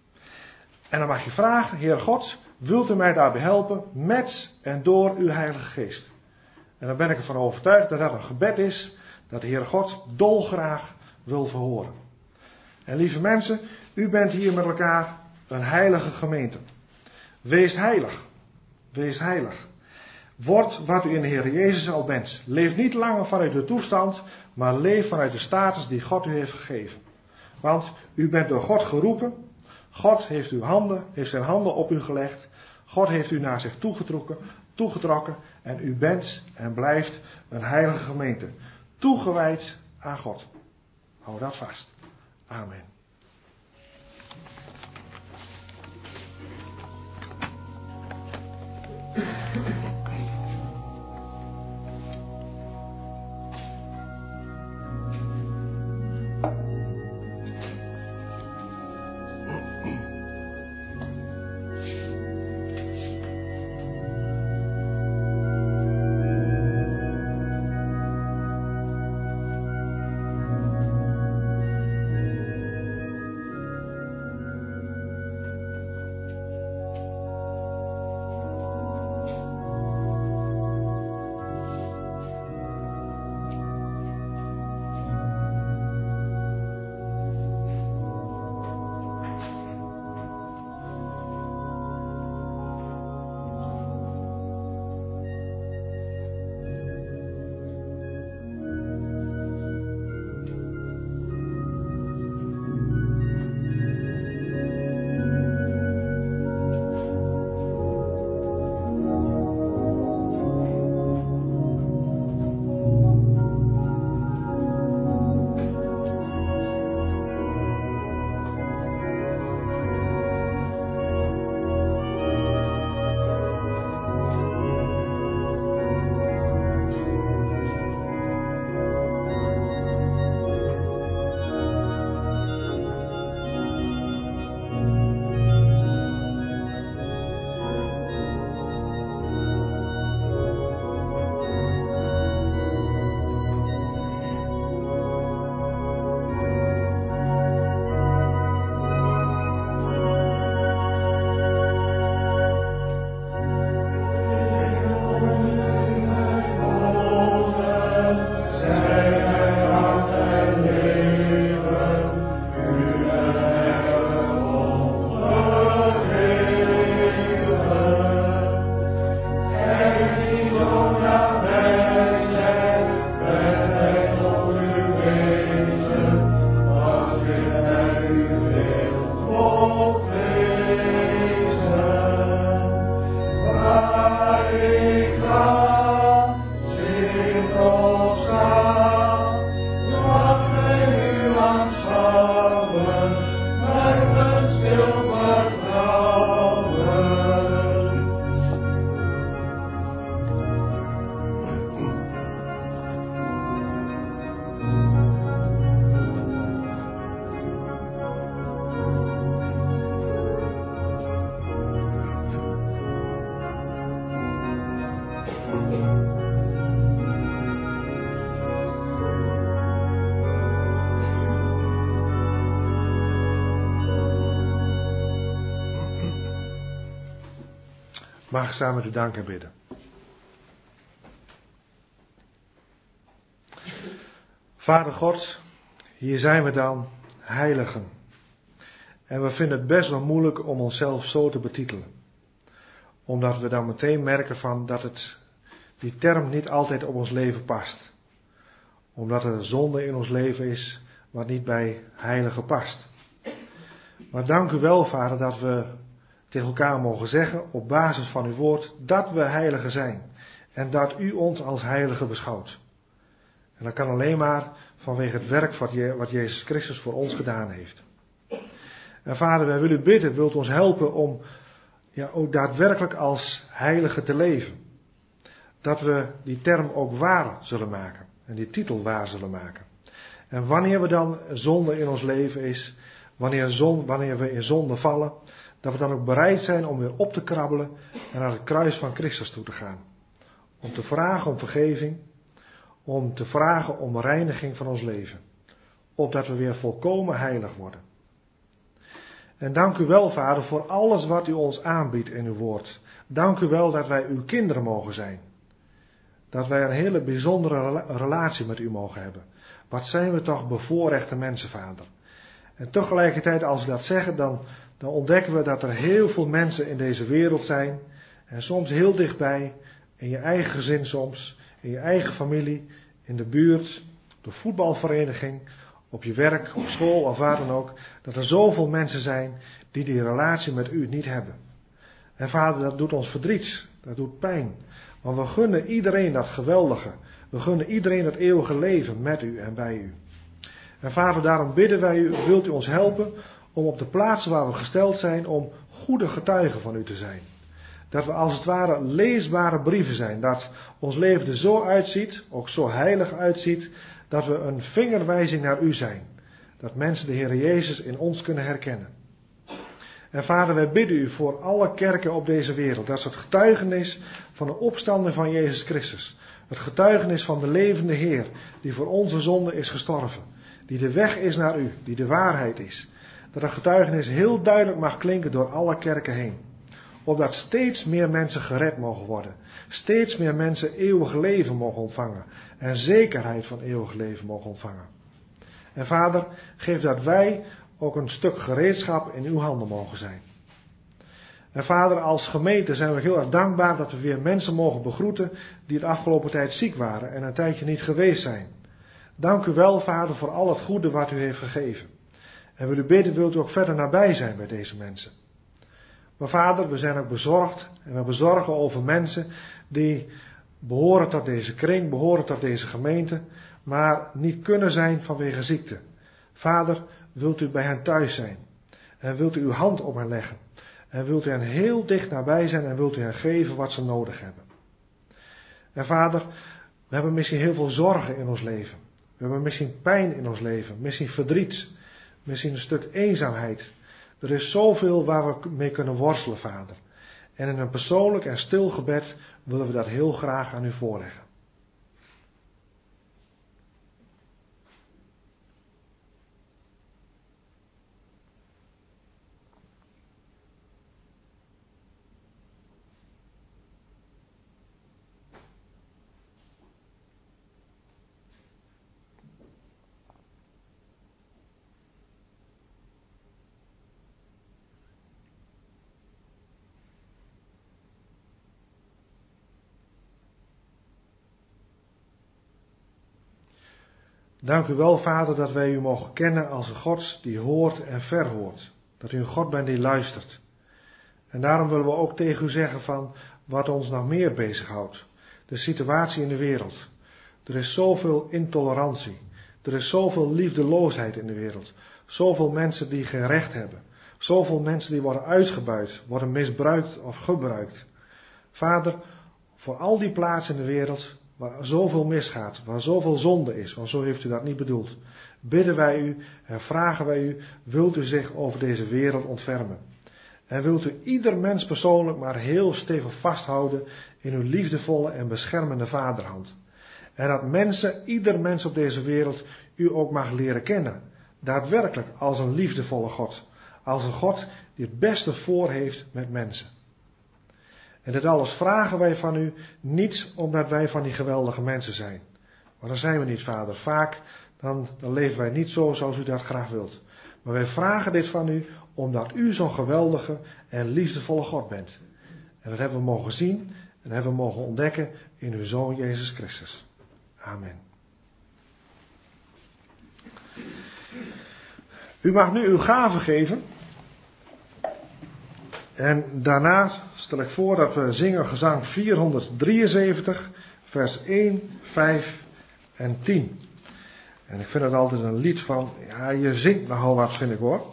B: En dan mag je vragen, Heer God, wilt u mij daarbij helpen met en door uw Heilige Geest? En dan ben ik ervan overtuigd dat dat een gebed is dat de Heer God dolgraag wil verhoren. En lieve mensen, u bent hier met elkaar een heilige gemeente. Wees heilig. Wees heilig. Word wat u in de Heer Jezus al bent. Leef niet langer vanuit de toestand, maar leef vanuit de status die God u heeft gegeven. Want u bent door God geroepen. God heeft uw handen, heeft zijn handen op u gelegd. God heeft u naar zich toegetrokken, toegetrokken. En u bent en blijft een heilige gemeente. Toegewijd aan God. Hou dat vast. Amen. Mag ik samen met u danken en bidden. Vader God, hier zijn we dan, heiligen. En we vinden het best wel moeilijk om onszelf zo te betitelen. Omdat we dan meteen merken van dat het, die term niet altijd op ons leven past. Omdat er zonde in ons leven is wat niet bij heilige past. Maar dank u wel, Vader, dat we tegen elkaar mogen zeggen op basis van uw woord dat we heiligen zijn. En dat u ons als heiligen beschouwt. En dat kan alleen maar vanwege het werk wat Jezus Christus voor ons gedaan heeft. En Vader, wij willen u bidden, wilt ons helpen om ja, ook daadwerkelijk als heiligen te leven. Dat we die term ook waar zullen maken. En die titel waar zullen maken. En wanneer we dan zonde in ons leven is, wanneer, zon, wanneer we in zonde vallen, dat we dan ook bereid zijn om weer op te krabbelen en naar het kruis van Christus toe te gaan. Om te vragen om vergeving, om te vragen om reiniging van ons leven. Opdat we weer volkomen heilig worden. En dank u wel, Vader, voor alles wat u ons aanbiedt in uw woord. Dank u wel dat wij uw kinderen mogen zijn. Dat wij een hele bijzondere relatie met u mogen hebben. Wat zijn we toch bevoorrechte mensen, Vader. En tegelijkertijd, als we dat zeggen, dan, dan ontdekken we dat er heel veel mensen in deze wereld zijn. En soms heel dichtbij, In je eigen gezin soms, in je eigen familie, in de buurt, de voetbalvereniging, op je werk, op school of waar dan ook. Dat er zoveel mensen zijn die die relatie met u niet hebben. En Vader, dat doet ons verdriet, dat doet pijn. Want we gunnen iedereen dat geweldige. We gunnen iedereen dat eeuwige leven met u en bij u. En Vader, daarom bidden wij u, wilt u ons helpen om op de plaatsen waar we gesteld zijn, om goede getuigen van u te zijn. Dat we als het ware leesbare brieven zijn. Dat ons leven er zo uitziet, ook zo heilig uitziet, dat we een vingerwijzing naar u zijn. Dat mensen de Heer Jezus in ons kunnen herkennen. En Vader, wij bidden u voor alle kerken op deze wereld. Dat is het getuigenis van de opstanding van Jezus Christus. Het getuigenis van de levende Heer, die voor onze zonde is gestorven. Die de weg is naar u, die de waarheid is. Dat het getuigenis heel duidelijk mag klinken door alle kerken heen. Opdat steeds meer mensen gered mogen worden. Steeds meer mensen eeuwig leven mogen ontvangen. En zekerheid van eeuwig leven mogen ontvangen. En Vader, geef dat wij ook een stuk gereedschap in uw handen mogen zijn. En Vader, als gemeente zijn we heel erg dankbaar dat we weer mensen mogen begroeten die de afgelopen tijd ziek waren en een tijdje niet geweest zijn. Dank u wel, Vader, voor al het goede wat u heeft gegeven. En we willen bidden, wilt u ook verder nabij zijn bij deze mensen. Maar Vader, we zijn ook bezorgd en we bezorgen over mensen die behoren tot deze kring, behoren tot deze gemeente, maar niet kunnen zijn vanwege ziekte. Vader, wilt u bij hen thuis zijn en wilt u uw hand op hen leggen en wilt u hen heel dicht nabij zijn en wilt u hen geven wat ze nodig hebben. En Vader, we hebben misschien heel veel zorgen in ons leven. We hebben misschien pijn in ons leven, misschien verdriet, misschien een stuk eenzaamheid. Er is zoveel waar we mee kunnen worstelen, Vader. En in een persoonlijk en stil gebed willen we dat heel graag aan u voorleggen. Dank u wel, Vader, dat wij u mogen kennen als een God die hoort en verhoort. Dat u een God bent die luistert. En daarom willen we ook tegen u zeggen van wat ons nog meer bezighoudt. De situatie in de wereld. Er is zoveel intolerantie. Er is zoveel liefdeloosheid in de wereld. Zoveel mensen die geen recht hebben. Zoveel mensen die worden uitgebuit, worden misbruikt of gebruikt. Vader, voor al die plaatsen in de wereld waar zoveel misgaat, waar zoveel zonde is, want zo heeft u dat niet bedoeld, bidden wij u en vragen wij u, wilt u zich over deze wereld ontfermen? En wilt u ieder mens persoonlijk maar heel stevig vasthouden in uw liefdevolle en beschermende vaderhand. En dat mensen, ieder mens op deze wereld, u ook mag leren kennen. Daadwerkelijk als een liefdevolle God. Als een God die het beste voor heeft met mensen. En dit alles vragen wij van u, niet omdat wij van die geweldige mensen zijn. Maar dan zijn we niet, Vader. Vaak dan, dan leven wij niet zo zoals u dat graag wilt. Maar wij vragen dit van u, omdat u zo'n geweldige en liefdevolle God bent. En dat hebben we mogen zien en hebben we mogen ontdekken in uw Zoon Jezus Christus. Amen. U mag nu uw gave geven. En daarna stel ik voor dat we zingen gezang vierhonderddrieënzeventig, vers één, vijf en tien. En ik vind het altijd een lied van, ja, je zingt nogal wat, vind ik hoor.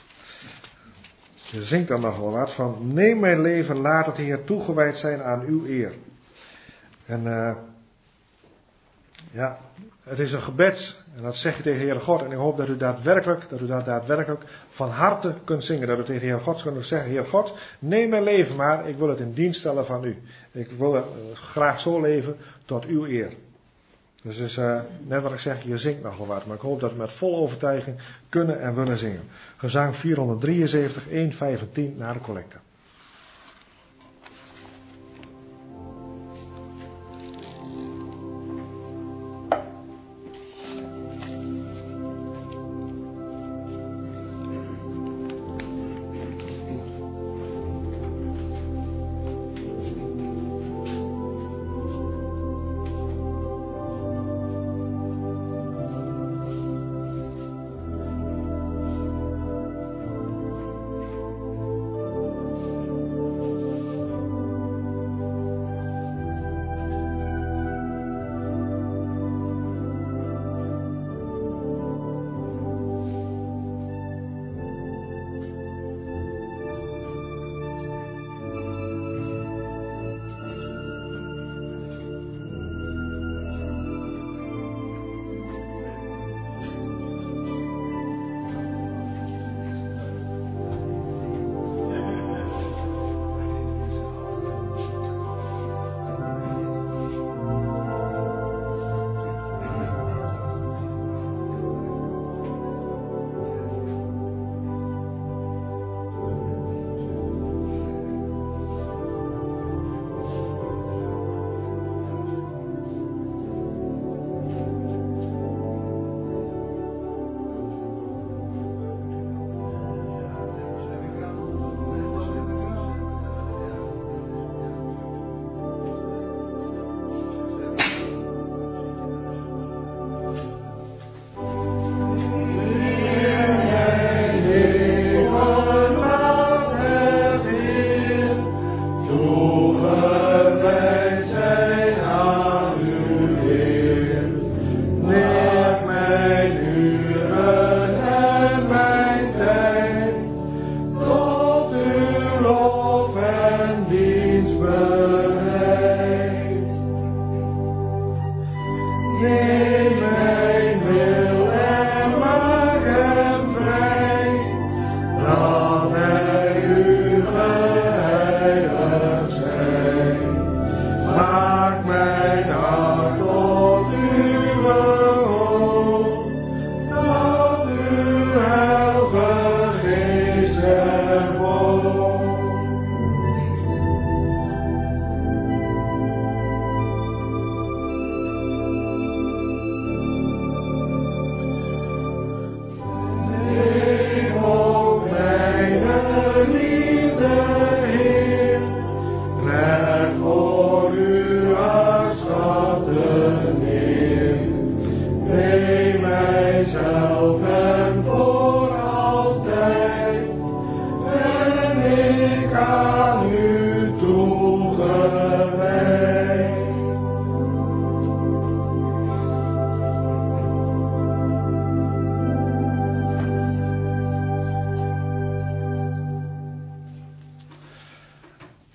B: Je zingt dan nogal wat van, neem mijn leven, laat het Heer toegewijd zijn aan uw eer. En uh, ja, het is een gebed. En dat zeg je tegen de Heer God. En ik hoop dat u daadwerkelijk, dat u dat daadwerkelijk van harte kunt zingen. Dat u tegen de Heer God kunt zeggen, Heer God, neem mijn leven maar, ik wil het in dienst stellen van u. Ik wil het uh, graag zo leven tot uw eer. Dus is, uh, net wat ik zeg, je zingt nogal wat. Maar ik hoop dat we met volle overtuiging kunnen en willen zingen. Gezang vierhonderddrieënzeventig, één, vijf en tien naar de collecte.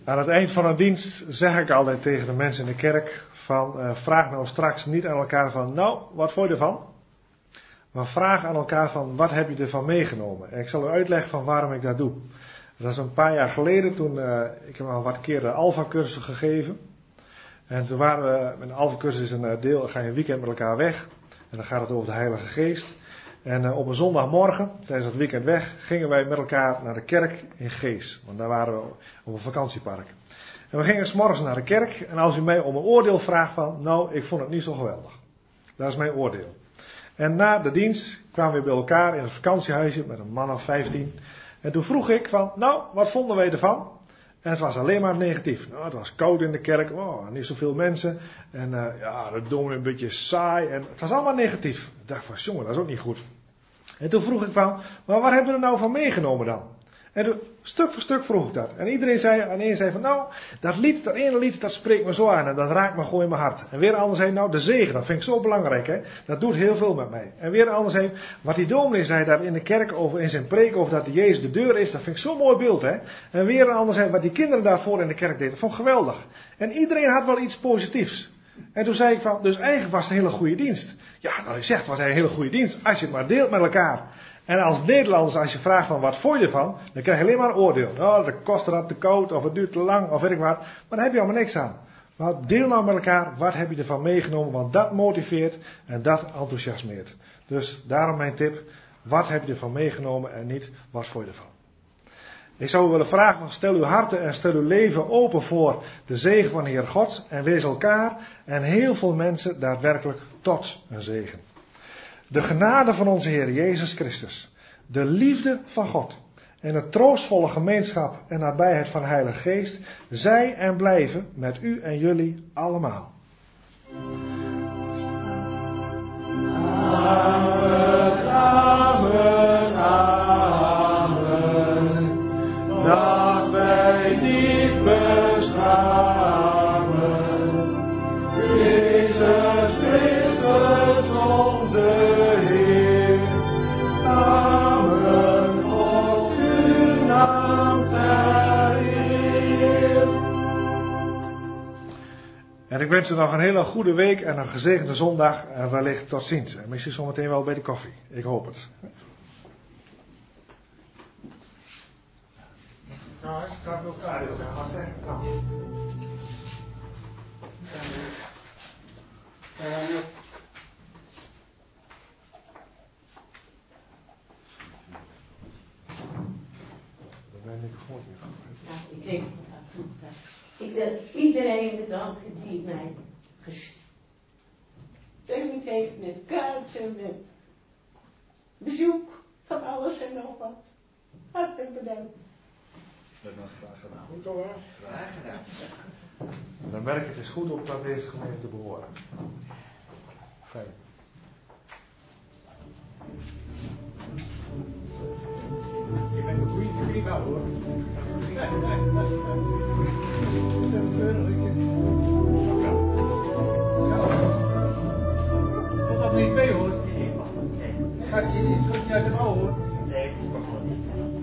B: Aan het eind van een dienst zeg ik altijd tegen de mensen in de kerk van uh, vraag nou straks niet aan elkaar van nou, wat vond je ervan? Maar vraag aan elkaar van wat heb je ervan meegenomen? En ik zal u uitleggen van waarom ik dat doe. Dat is een paar jaar geleden toen, uh, ik heb al wat keer de Alpha-cursus gegeven. En toen waren we, met een Alpha-cursus is een deel, ga je een weekend met elkaar weg. En dan gaat het over de Heilige Geest. En uh, op een zondagmorgen, tijdens het weekend weg, gingen wij met elkaar naar de kerk in Gees. Want daar waren we op een vakantiepark. En we gingen 's morgens naar de kerk. En als u mij om een oordeel vraagt van, nou, ik vond het niet zo geweldig. Dat is mijn oordeel. En na de dienst kwamen we bij elkaar in een vakantiehuisje met een man of vijftien. En toen vroeg ik van, nou, wat vonden wij ervan? En het was alleen maar negatief. Nou, het was koud in de kerk, oh, niet zoveel mensen. En uh, ja, de dominee een beetje saai. En het was allemaal negatief. Ik dacht van, jongen, dat is ook niet goed. En toen vroeg ik van, maar wat hebben we er nou van meegenomen dan? En toen, stuk voor stuk vroeg ik dat. En iedereen zei, en één zei van, nou, dat lied, dat ene lied, dat spreekt me zo aan. En dat raakt me gewoon in mijn hart. En weer een ander zei, nou, de zegen, dat vind ik zo belangrijk, hè. Dat doet heel veel met mij. En weer een ander zei, wat die dominee zei daar in de kerk over, in zijn preek over dat Jezus de deur is, dat vind ik zo'n mooi beeld, hè. En weer een ander zei, wat die kinderen daarvoor in de kerk deden, dat vond ik geweldig. En iedereen had wel iets positiefs. En toen zei ik van, dus eigenlijk was het een hele goede dienst. Ja, nou, je zegt, wat een hele goede dienst, als je het maar deelt met elkaar. En als Nederlanders, als je vraagt van wat vond je ervan, dan krijg je alleen maar een oordeel. Nou, dat kost dat te koud, of het duurt te lang, of weet ik wat. Maar daar heb je allemaal niks aan. Maar deel nou met elkaar, wat heb je ervan meegenomen, want dat motiveert en dat enthousiasmeert. Dus daarom mijn tip, wat heb je ervan meegenomen en niet, wat vond je ervan. Ik zou u willen vragen, stel uw harten en stel uw leven open voor de zegen van de Heer God. En wees elkaar en heel veel mensen daadwerkelijk tot een zegen. De genade van onze Heer Jezus Christus, de liefde van God en de troostvolle gemeenschap en nabijheid van de Heilige Geest, zij en blijven met u en jullie allemaal.
D: Amen, amen, amen. Dat wij niet beschamen. Jezus Christus onze Heer. Amen, op uw naam ter eer.
B: En ik wens u nog een hele goede week en een gezegende zondag en wellicht tot ziens. En misschien zometeen wel bij de koffie. Ik hoop het.
A: Nou, hij staat nog klaar.
B: Ja, wat zeg ik nou? Dat ben ik gewoon niet van.
E: Ja, ik denk dat dat goed is. Ik wil iedereen bedanken die mij gesteund heeft met kaarten, met bezoek van alles en nog wat. Hartelijk bedankt.
B: Dat was graag gedaan. Goed hoor. Graag gedaan. Dan merk ik het is goed om tot deze gemeente te behoren. Fijn.
C: Je bent een goede prima hoor. Tot op niet twee hoor. Gaat je niet uit de mouw hoor.
D: Nee, ik mag wel niet.